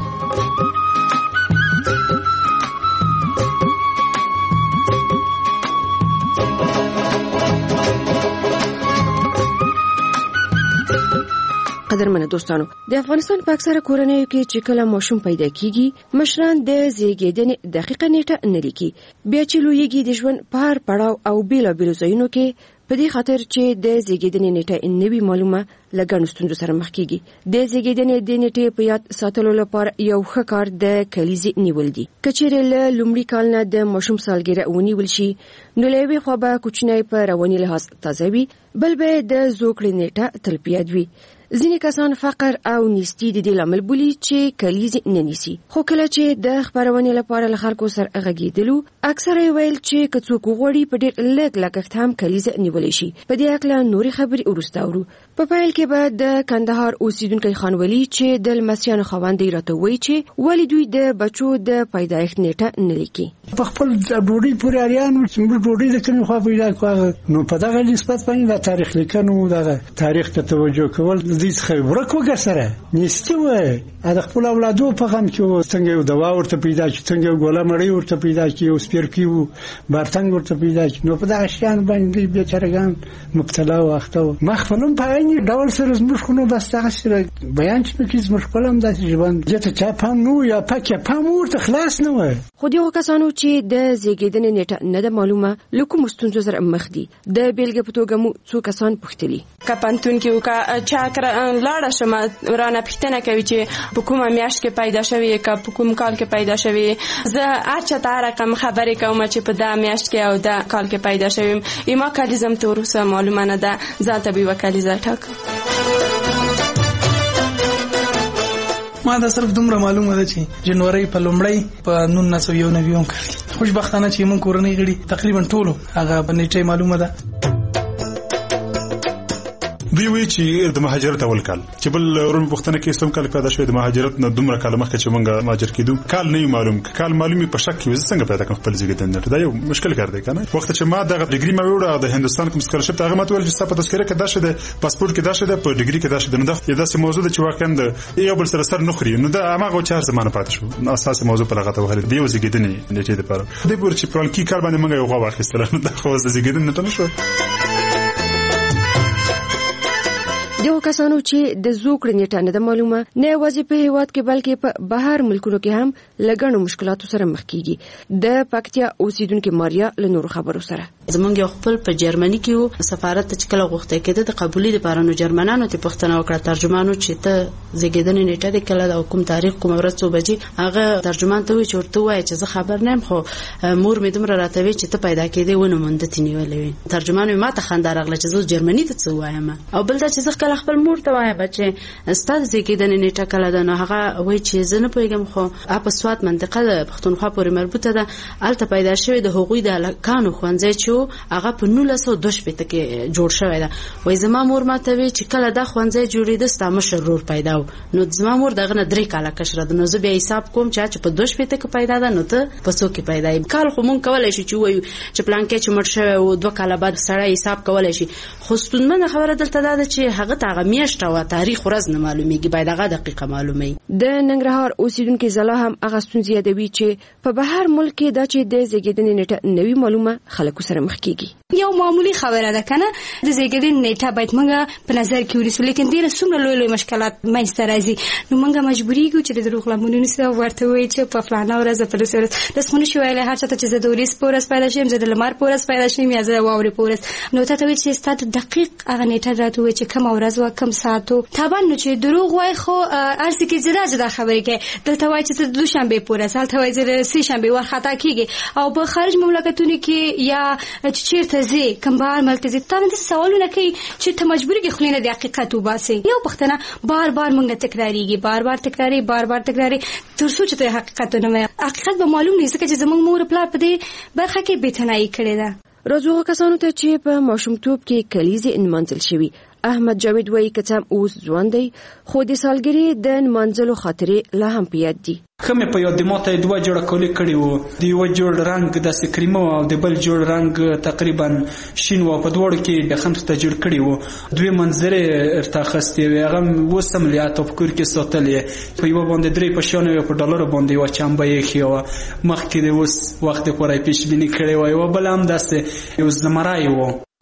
قدرمنه دوستانو، د افغانستان په اکثره کورنیو کې چې کله ماشوم پیدا کیږي مشران د زیږیدنې دقیقه نیټه نه لیکي. بیا چې لویږي د ژوند په هر پړاو او بیلابیلو ځایونو کې په دې خاطر چې د زیږیدنې نیټه نوي معلومه لګڼو ستونزو سره مخ کیږي. د زیږیدنې د نیټې په یاد ساتلو لپاره یو ښه کار د کلیزې نیول دي. که چیرې له لومړي کال نه د ماشوم سالګرې ونیول شي نو له یوې خوا به کوچنی په رواني لحاظ تازه وي، بل به د زوکړې نیټه تل په یاد وي. ځینې کسان فقر او نیستي د دې لامل بولي چې کلیزې نه نیسي، خو کله چې د خپرونې لپاره له خلکو سره غږېدلو اکثره یې ویل چې که څوک وغواړي په ډېر لږ لګښت هم کلیزه نیولی شي. په دې هکله نورې خبرې وروسته اورو. په پیل کې به د کندهار اوسیدونکی خانولي چې د لمسیانو خاوند یې راته وایي چې ولې دوی د بچو د پیدایښت نیټه نه لیکي. په خپل ډوډۍ پورې اړیان چې موږ ډوډۍ د کومې خوا پیدا کړو نو په دغه نسبت باندې د تاریخ لیکنو دغه تاریخ ته توجه کول د دې څخه ورک وګرځره نيستي وای د خپل اولادو په غم کې څنګه یو دوا ورته پیدا چې څنګه یو ګوله مړی ورته پیدا چې یو سپیرپیو بارتنګ ورته پیدا چې نو په دغه شیان باندې بیچارهګان مبتلا واخته مخفلم په عین ډول سره زموږ خو نو بس دغه سره بیان چې کې زموږ خپلم داسې ژوند دته چا پام نو یا پکې پام ورته خلاص نه وای. خو دغه کسانو چې د زیږیدنې نیټه نه ده معلومه لکه مستونزو سره مخ دي د بیلګې په توګه مو څو کسان پوښتلي کپنتون کې وکا چاکر لاړه شمه رانه پښتنه کوي چې په کومه میاشت کې پیدا شوی کا په کوم کال کې پیدا شوی. زه اچھا تا رقم خبرې کوم چې په دا میاشت کې او دا کال کې پیدا شوم. ایما کلیزم تورسه معلومه نه ده ځاته به وکالیزه ټاک. ما دا صرف دومره معلومه ده چې جنوري په لومړی په نولس سوه یو نوي کال کې خوشبختانه چې مون کورنۍ غړي تقریبا ټولو هغه په نیټه معلومه ده. دوی وی چې د مهاجرت اول کال چې بل روم پښتنه کې اسلام کال پیدا شوی د مهاجرت نه دومره کال مخکې چې مونږه مهاجر کیدو کال نه معلوم کال معلومي په شک کې څنګه پیدا کوم خپل زیږیدنه دا یو مشکل کار دی کنه. وخت چې ما د ډیګري ما وړه د هندستان کوم سکالرشپ هغه ماته ول چې په تذکره کې دا شته پاسپورت کې دا شته په ډیګري کې دا شته نو دا داسې موضوع ده چې واقعا د یو بل سره سر نخري نو دا هغه چار زمانه پاتې شو نو اساس موضوع په لغته وهل دی زیږیدنه نیټه لپاره د پور چې پرال کې کار باندې مونږه یو غوا واخیستل نو دا خو زیږیدنه ته نشو. دغه کسانو چې د زوکړې نیټه نه ده معلومه نه یوازې په هیواد کې بلکې په بهر ملکونو کې هم لګڼو مشکلاتو سره مخ کیږي. د پکتیا اوسیدونکو ماریا له نورو خبرو سره زمونږ خپل په جرمني کې سفارت ته چکل غوښته کېده د قبولي لپاره نو جرمنانو ته پښتنه وکړه ترجمانو چې ته زیږیدنې نیټه د کله د کوم تاریخ کوم ورځ څو بجې هغه ترجمان ته وی چورته وای چې زه خبر نیم خو مور مې دومره راتوي چې ته پیدا کېدې ونه مونږ ته نیولې. ترجمان ما ته خندار غل چې زه جرمني ته څه وایم او بل دا چې زه خپل مور ته وایم چې ستاسو زیږیدنې نیټه کله ده نو هغه وای چې زه نه پوهیږم خو په سوات منطقه د پښتونخوا پورې مربوطه ده الته پیدا شوی د حقوقي د الکانو خوانځي چې هغه په نولس سوه دوه شپېته کې جوړ شوی ده. وای زما مور ماته وی چې کله دا خوانځي جوړېده ستا مشر ورور پیدا و نو زما مور دغه نه درې کاله کشره ده نو زه بیا حساب کوم چې په دوه شپېته کې پیدا ده نو ته په څو کې پیدا یې کال خو مونږ کولای شو چې وایو چې پلان کې چې مړ شوی او دوه کاله بعد سړی حساب کولای شي خو ستونمنه خبره دلته ده چې هغه ته هغه میاشت او تاریخ ورځ نه معلومیږي باید هغه دقیقه معلومي. د ننګرهار اوسیدونکو زلا هم هغه ستونزې یادوي چې په بهر ملک کې دا چې د زیږیدنې نیټه نوي معلومه خلکو سره مخ کیږي. یو معمولی خبره ده کنه د زیږیدنې نیټه باید موږ په نظر کې ونیسو لیکن ډېر څومره لوی لوی مشکلات منځته راځي نو موږ مجبوري یو چې د دروغ لاملونو سره ورته وایي چې په فلانه ورځ په لسه ورځ د سمونه شویل هر چاته چې د دوریس پورس پیدا شیم زه د لمر پورس پیدا شیم یا زه واوري پورس نو ته ته چې ستاسو دقیق هغه نیټه راته وایي چې کوم ورځ و کوم ساعت و طبعا نو چې دروغ وای خو ارسي کې زړه زړه خبرې کې دلته وای چې د دوشنبه پورس هلته وای چې سه شنبه ور خطا کیږي او په خارج مملکتونو کې یا چیرته زی کمبار ملتزي تا نه سوالونه کوي چې ته مجبورې کې خلینه د حقیقت وباسي یو پښتنه بار بار موږ تکراریږي بار بار تکراری بار بار تکراری تر څو چې حقیقت نه وي حقیقت به معلوم نه ځکه چې زموږ مور پلار په دې برخه کې بېتنایي کړې ده. راځو کسانو ته چې په ماشومتوب کې کلیزې انمنځل شوی احمد جاوید وایي که څه اوس ځوان دی خو د سالګرې د انمنځلو خاطرې لا هم په یاد دي. خمه په یاد ماته دوه جوړه کولې کړي وو د یو جوړ رنگ د سکریمو او د بل جوړ رنگ تقریبا شین و په دوړ کې د خمسه ته جوړ کړي وو دوی منظره ارتاخستي وي هغه وسم لیات په کور کې ساتلې په یو باندې درې پښونه په ډالر باندې و چمبه یې خيو مخکې د اوس وخت پورې پیش بینی کړي وای او بل هم داسې یو زمرای وو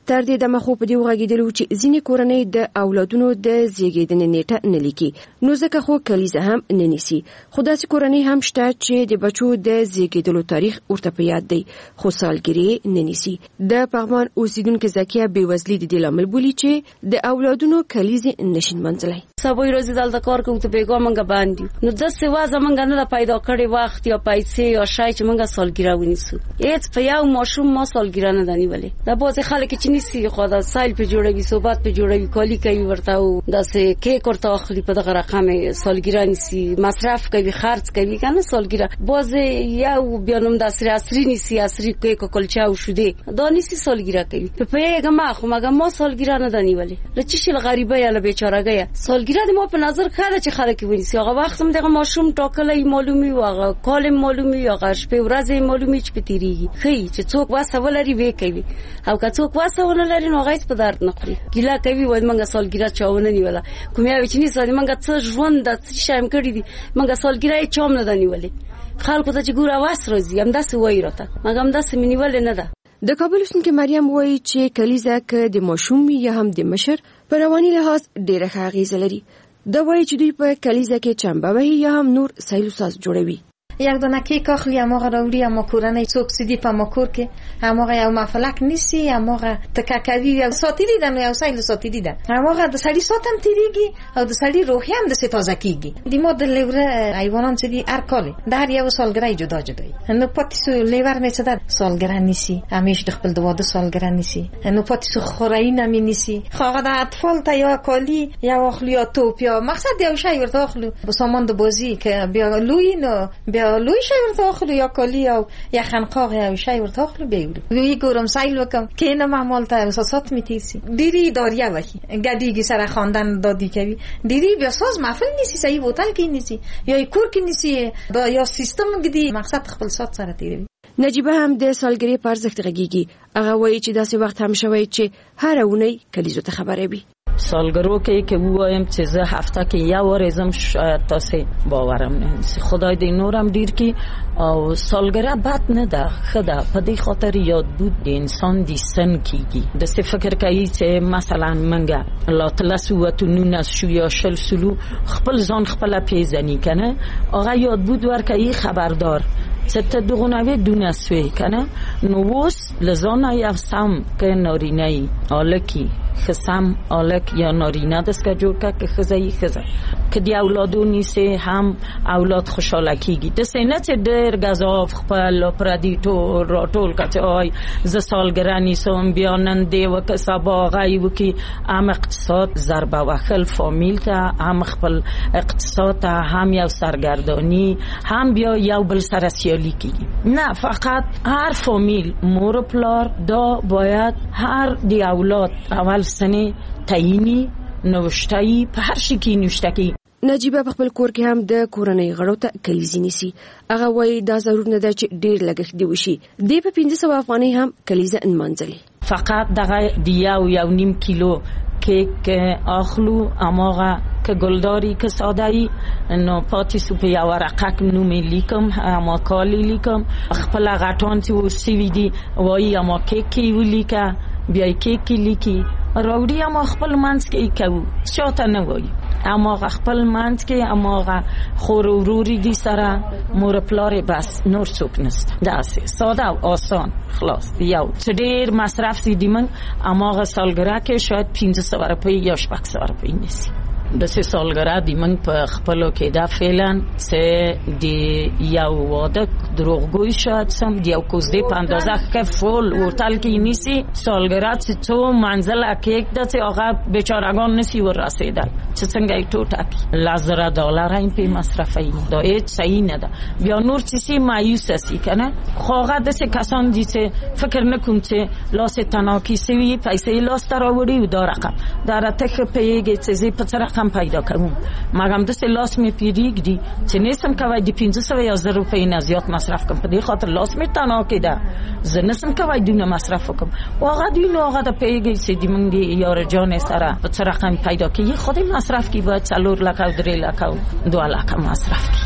تر دې دمه خو په دې وغږېدلو چې ځینې کورنۍ د اولادونو د زیږیدنې نیټه نه لیکي، نو ځکه خو کلیزه هم نه نیسي. خو داسې کورنۍ هم شته چې د بچو د زیږیدلو تاریخ ورته په یاد دی خو سالګرې نه نیسي. د پغمان اوسیدونکو زکیه بېوزلي د دې لامل بولي چې د اولادونو کلیزه نشین منځلای. سبوی روزي دلته کار کوم ته بیګا منګه باندې نو د سیوا زمونږ نه پیدا کړي وخت یا پیسې یا شای چې منګه سالګرا ونیسو. هیڅ په یو ماشوم ما سالګرا نه دانی ولې دا بعضی خلک چې نیسی خو دا سایل په جوړوي، صحبت په جوړوي، کالی کوي ورته او داسې کیک ورته اخلي په دغه رقم سالګرا نیسی، مصرف کوي، خرج کوي کنه سالګرا. بعضی یو بیانوم د عصري عصري نیسی، عصري کیک او کلچه او شوده دا نیسی سالګرا کوي. په پیګه ما خو مګه ما سالګرا نه دانی ولې لچې شل غریبه یا بیچارهګه سالګرا د ما په نظر خاله چې خلک ونیسي. هغه وخت هم دغه ماشوم ټاکلې معلومي او هغه کال معلومي او هغه شپه ورځې معلومي چې پتیریږي خي چې څوک واسه ولري وې کوي او که څوک واسه ونه لري نو غیس په درد نه خوري. ګیلا کوي وای منګه سالګرا چاونه نیولا کوم یا چې نه سړي منګه څه ژوند د شایم کړی دي منګه سالګرا یې چوم نه دنیولې خلکو ته چې ګوره واس راځي هم داسې وای راته مګه هم داسې منیول نه ده. د کابل اوسیدونکو مریم وایي چې کلیزه که د ماشوم یا هم د مشر په رواني لحاظ ډېره ښه اغیزه لري. دا وایي چې دوی په کلیزه کې چمبه وهي یا هم نور سیلو ساز جوړوي. یک دانه کیک اخلی اماغه راوړي اما کورنۍ څوک سیدی په مکور کې اماغه یو مفلک نیسی اماغه تککوي یو ساتلی ده نو یو سایل ساتلی ده اماغه د سړی ساتم تیریږي او د سړی روحي هم د ستازه کیږي. د مو د لیوره حیوانان چې دي هر کال د هر یو سالګرای جدا جدا نو پاتیسو لیور نه څه ده سالګرا نیسی همیش د خپل د واده سالګرا نیسی نو پاتیسو خورای نه می نیسی خاغه د اطفال ته یا کالی یا اخلی یا توپ یا مقصد یو شی ورته اخلو په سامان د بازی که بیا لوی نو بیا لوی شای ورته اخلو یا کالی او یا خنقاغ یا شای ورته اخلو بیورو لوی ګورم سایل وکم کینه معمول ته اساسات میتیسی دیری داریه وکی گدیگی سره خواندن دادی کوي دیری بیا ساز محفل نیسی صحیح بوتل کې نیسی یا کور کې نیسی دا یا سیستم گدی مقصد خپل سات سره تیری. نجیبه هم د سالګری په ارزښت غږیږي. هغه وایي چې داسې وخت هم شوی چې هر اونۍ کلیزو ته خبرې وي. سالګرو کې کې وایم چې زه هفته کې یو وار زم شاید تاسو باورم نه نسی خدای دې نورم ډیر کی او سالګرا بد نه ده خدا په دې خاطر یاد بود د انسان دي سن کیږي د څه فکر کوي چې مثلا منګه الله تعالی سوت نونس شو یا شل سلو خپل ځان خپل پیژني کنه هغه یاد بود ورکه خبردار ست دغونوی دونسوی کنه نو وس لزانا یا سم که نارینهی آلکی خسم آلک یا نارینه دست که جور که که خزایی خزا که دی اولادو نیسه هم اولاد خوشحالکیگی دسته نه چه در گذاف خپل پردی تو را طول که آی ز سالگره نیسم بیاننده و که سبا غیب که هم اقتصاد ضربه و خل فامیل تا هم خپل اقتصاد تا هم یو سرگردانی هم بیا یو بل سرسیالی کی نه فقط هر فامیل مور و پلار دا باید هر دی اولاد اول سنه تعیینی نوشتایی په هر شي کې نوشته کی. نجیبه په خپل کور کې هم د کورنۍ غړو ته کلیزې نیسي. هغه وایي دا ضرور نه ده چې ډېر لګښت دی وشي. دې په پنځه سوه افغانۍ هم کلیزه نمانځلې. فقط دغه د یو یو نیم کیلو کیک اخلو اماغه که گلداری که ساده‌ای نو پاتی سوپ یا ورقه نومی لیکم اما کالی لیکم خپل غټان چې وسویدي وایي اما کیک ولیکه بیای کیک لیکي راوړي اما خپل منځ کې کوي شاته نه وایي اما خپل منځ کې اما خور وروري دي سره مور پلار بس نور څوک نشته داسې ساده او آسان خلاص یو چې ډېر مصرف سي دي من اما سالګرا کې شاید پنځه سوه روپۍ یا شپږ سوه روپۍ نشي د سه سالګرا دی من په خپلو کې دا فعلا چې دی یو واده دروغګوي شاید سم دی یو کوزدې په اندازه کې فول هوټل کې نیسی سالګرا چې څو منزله کېک د چې هغه بیچارهګان نسی ور رسیدل چې څنګه یې ټوټه لزره دلار این په مصرفي دا هیڅ صحیح نه ده بیا نور چې سي مایوس سي کنه خوغه د څه کسان دي چې فکر نکوم چې لاس تناکی سوي پیسې لاس تراوړي و دا رقم دا راته پیګه چې په څه کم پیدا کوم مګم د لاس می پیریګ دي چې نسم کوي د پنځه سوه یا زر روپۍ نه زیات مصرف کوم په دې خاطر لاس می تنها کېده زه نسم کوي دونه مصرف وکم واغه دی نو هغه د پیګي چې د مونږ دی یار جان سره په څه رقم پیدا کوي خودی مصرف کی باید څلور لک او درې لک او دوه لک مصرف کی.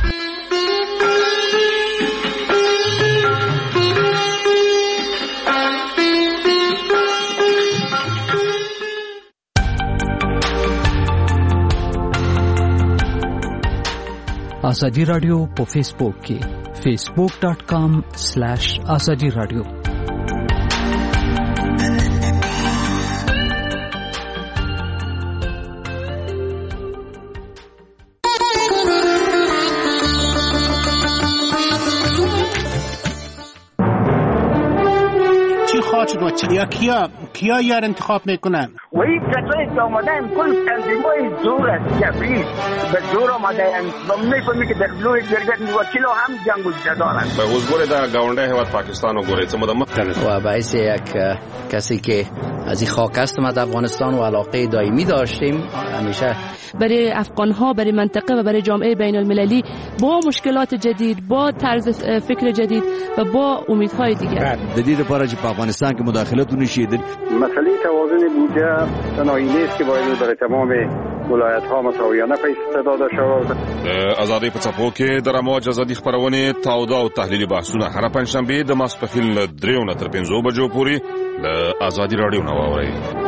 ازادي رادیو په فیسبوک کې facebook dot com slash azadi radio. خواهد شد یا کیا کیا یار انتخاب میکنن وی کسایی که آمدن کل تنظیمای زور است جبری به زور آمدن و میفهمی که در بلوی جرگت وکیل هم جنگ و جدارن به حضور در گاونده هواد پاکستان و گوره چه و باعث یک کسی که از این خاک است ما در افغانستان و علاقه دائمی داشتیم همیشه برای افغان‌ها برای منطقه و برای جامعه بین المللی با مشکلات جدید با طرز فکر جدید و با امیدهای دیگر جدید لپاره چې په افغانستان کې مداخلت ونشي مسئله توازن بودجه صنایعی است که باید برای تمام ولایت‌ها مساویانه پیسې داده شود. ازادي په څپو کې د رموج ازادي خبرونه تاوده او تحلیلي بحثونه هر پنځشنبه د ماسپخیل دریو نه تر پنځو بجو پورې د ازادي رادیو نو واوري.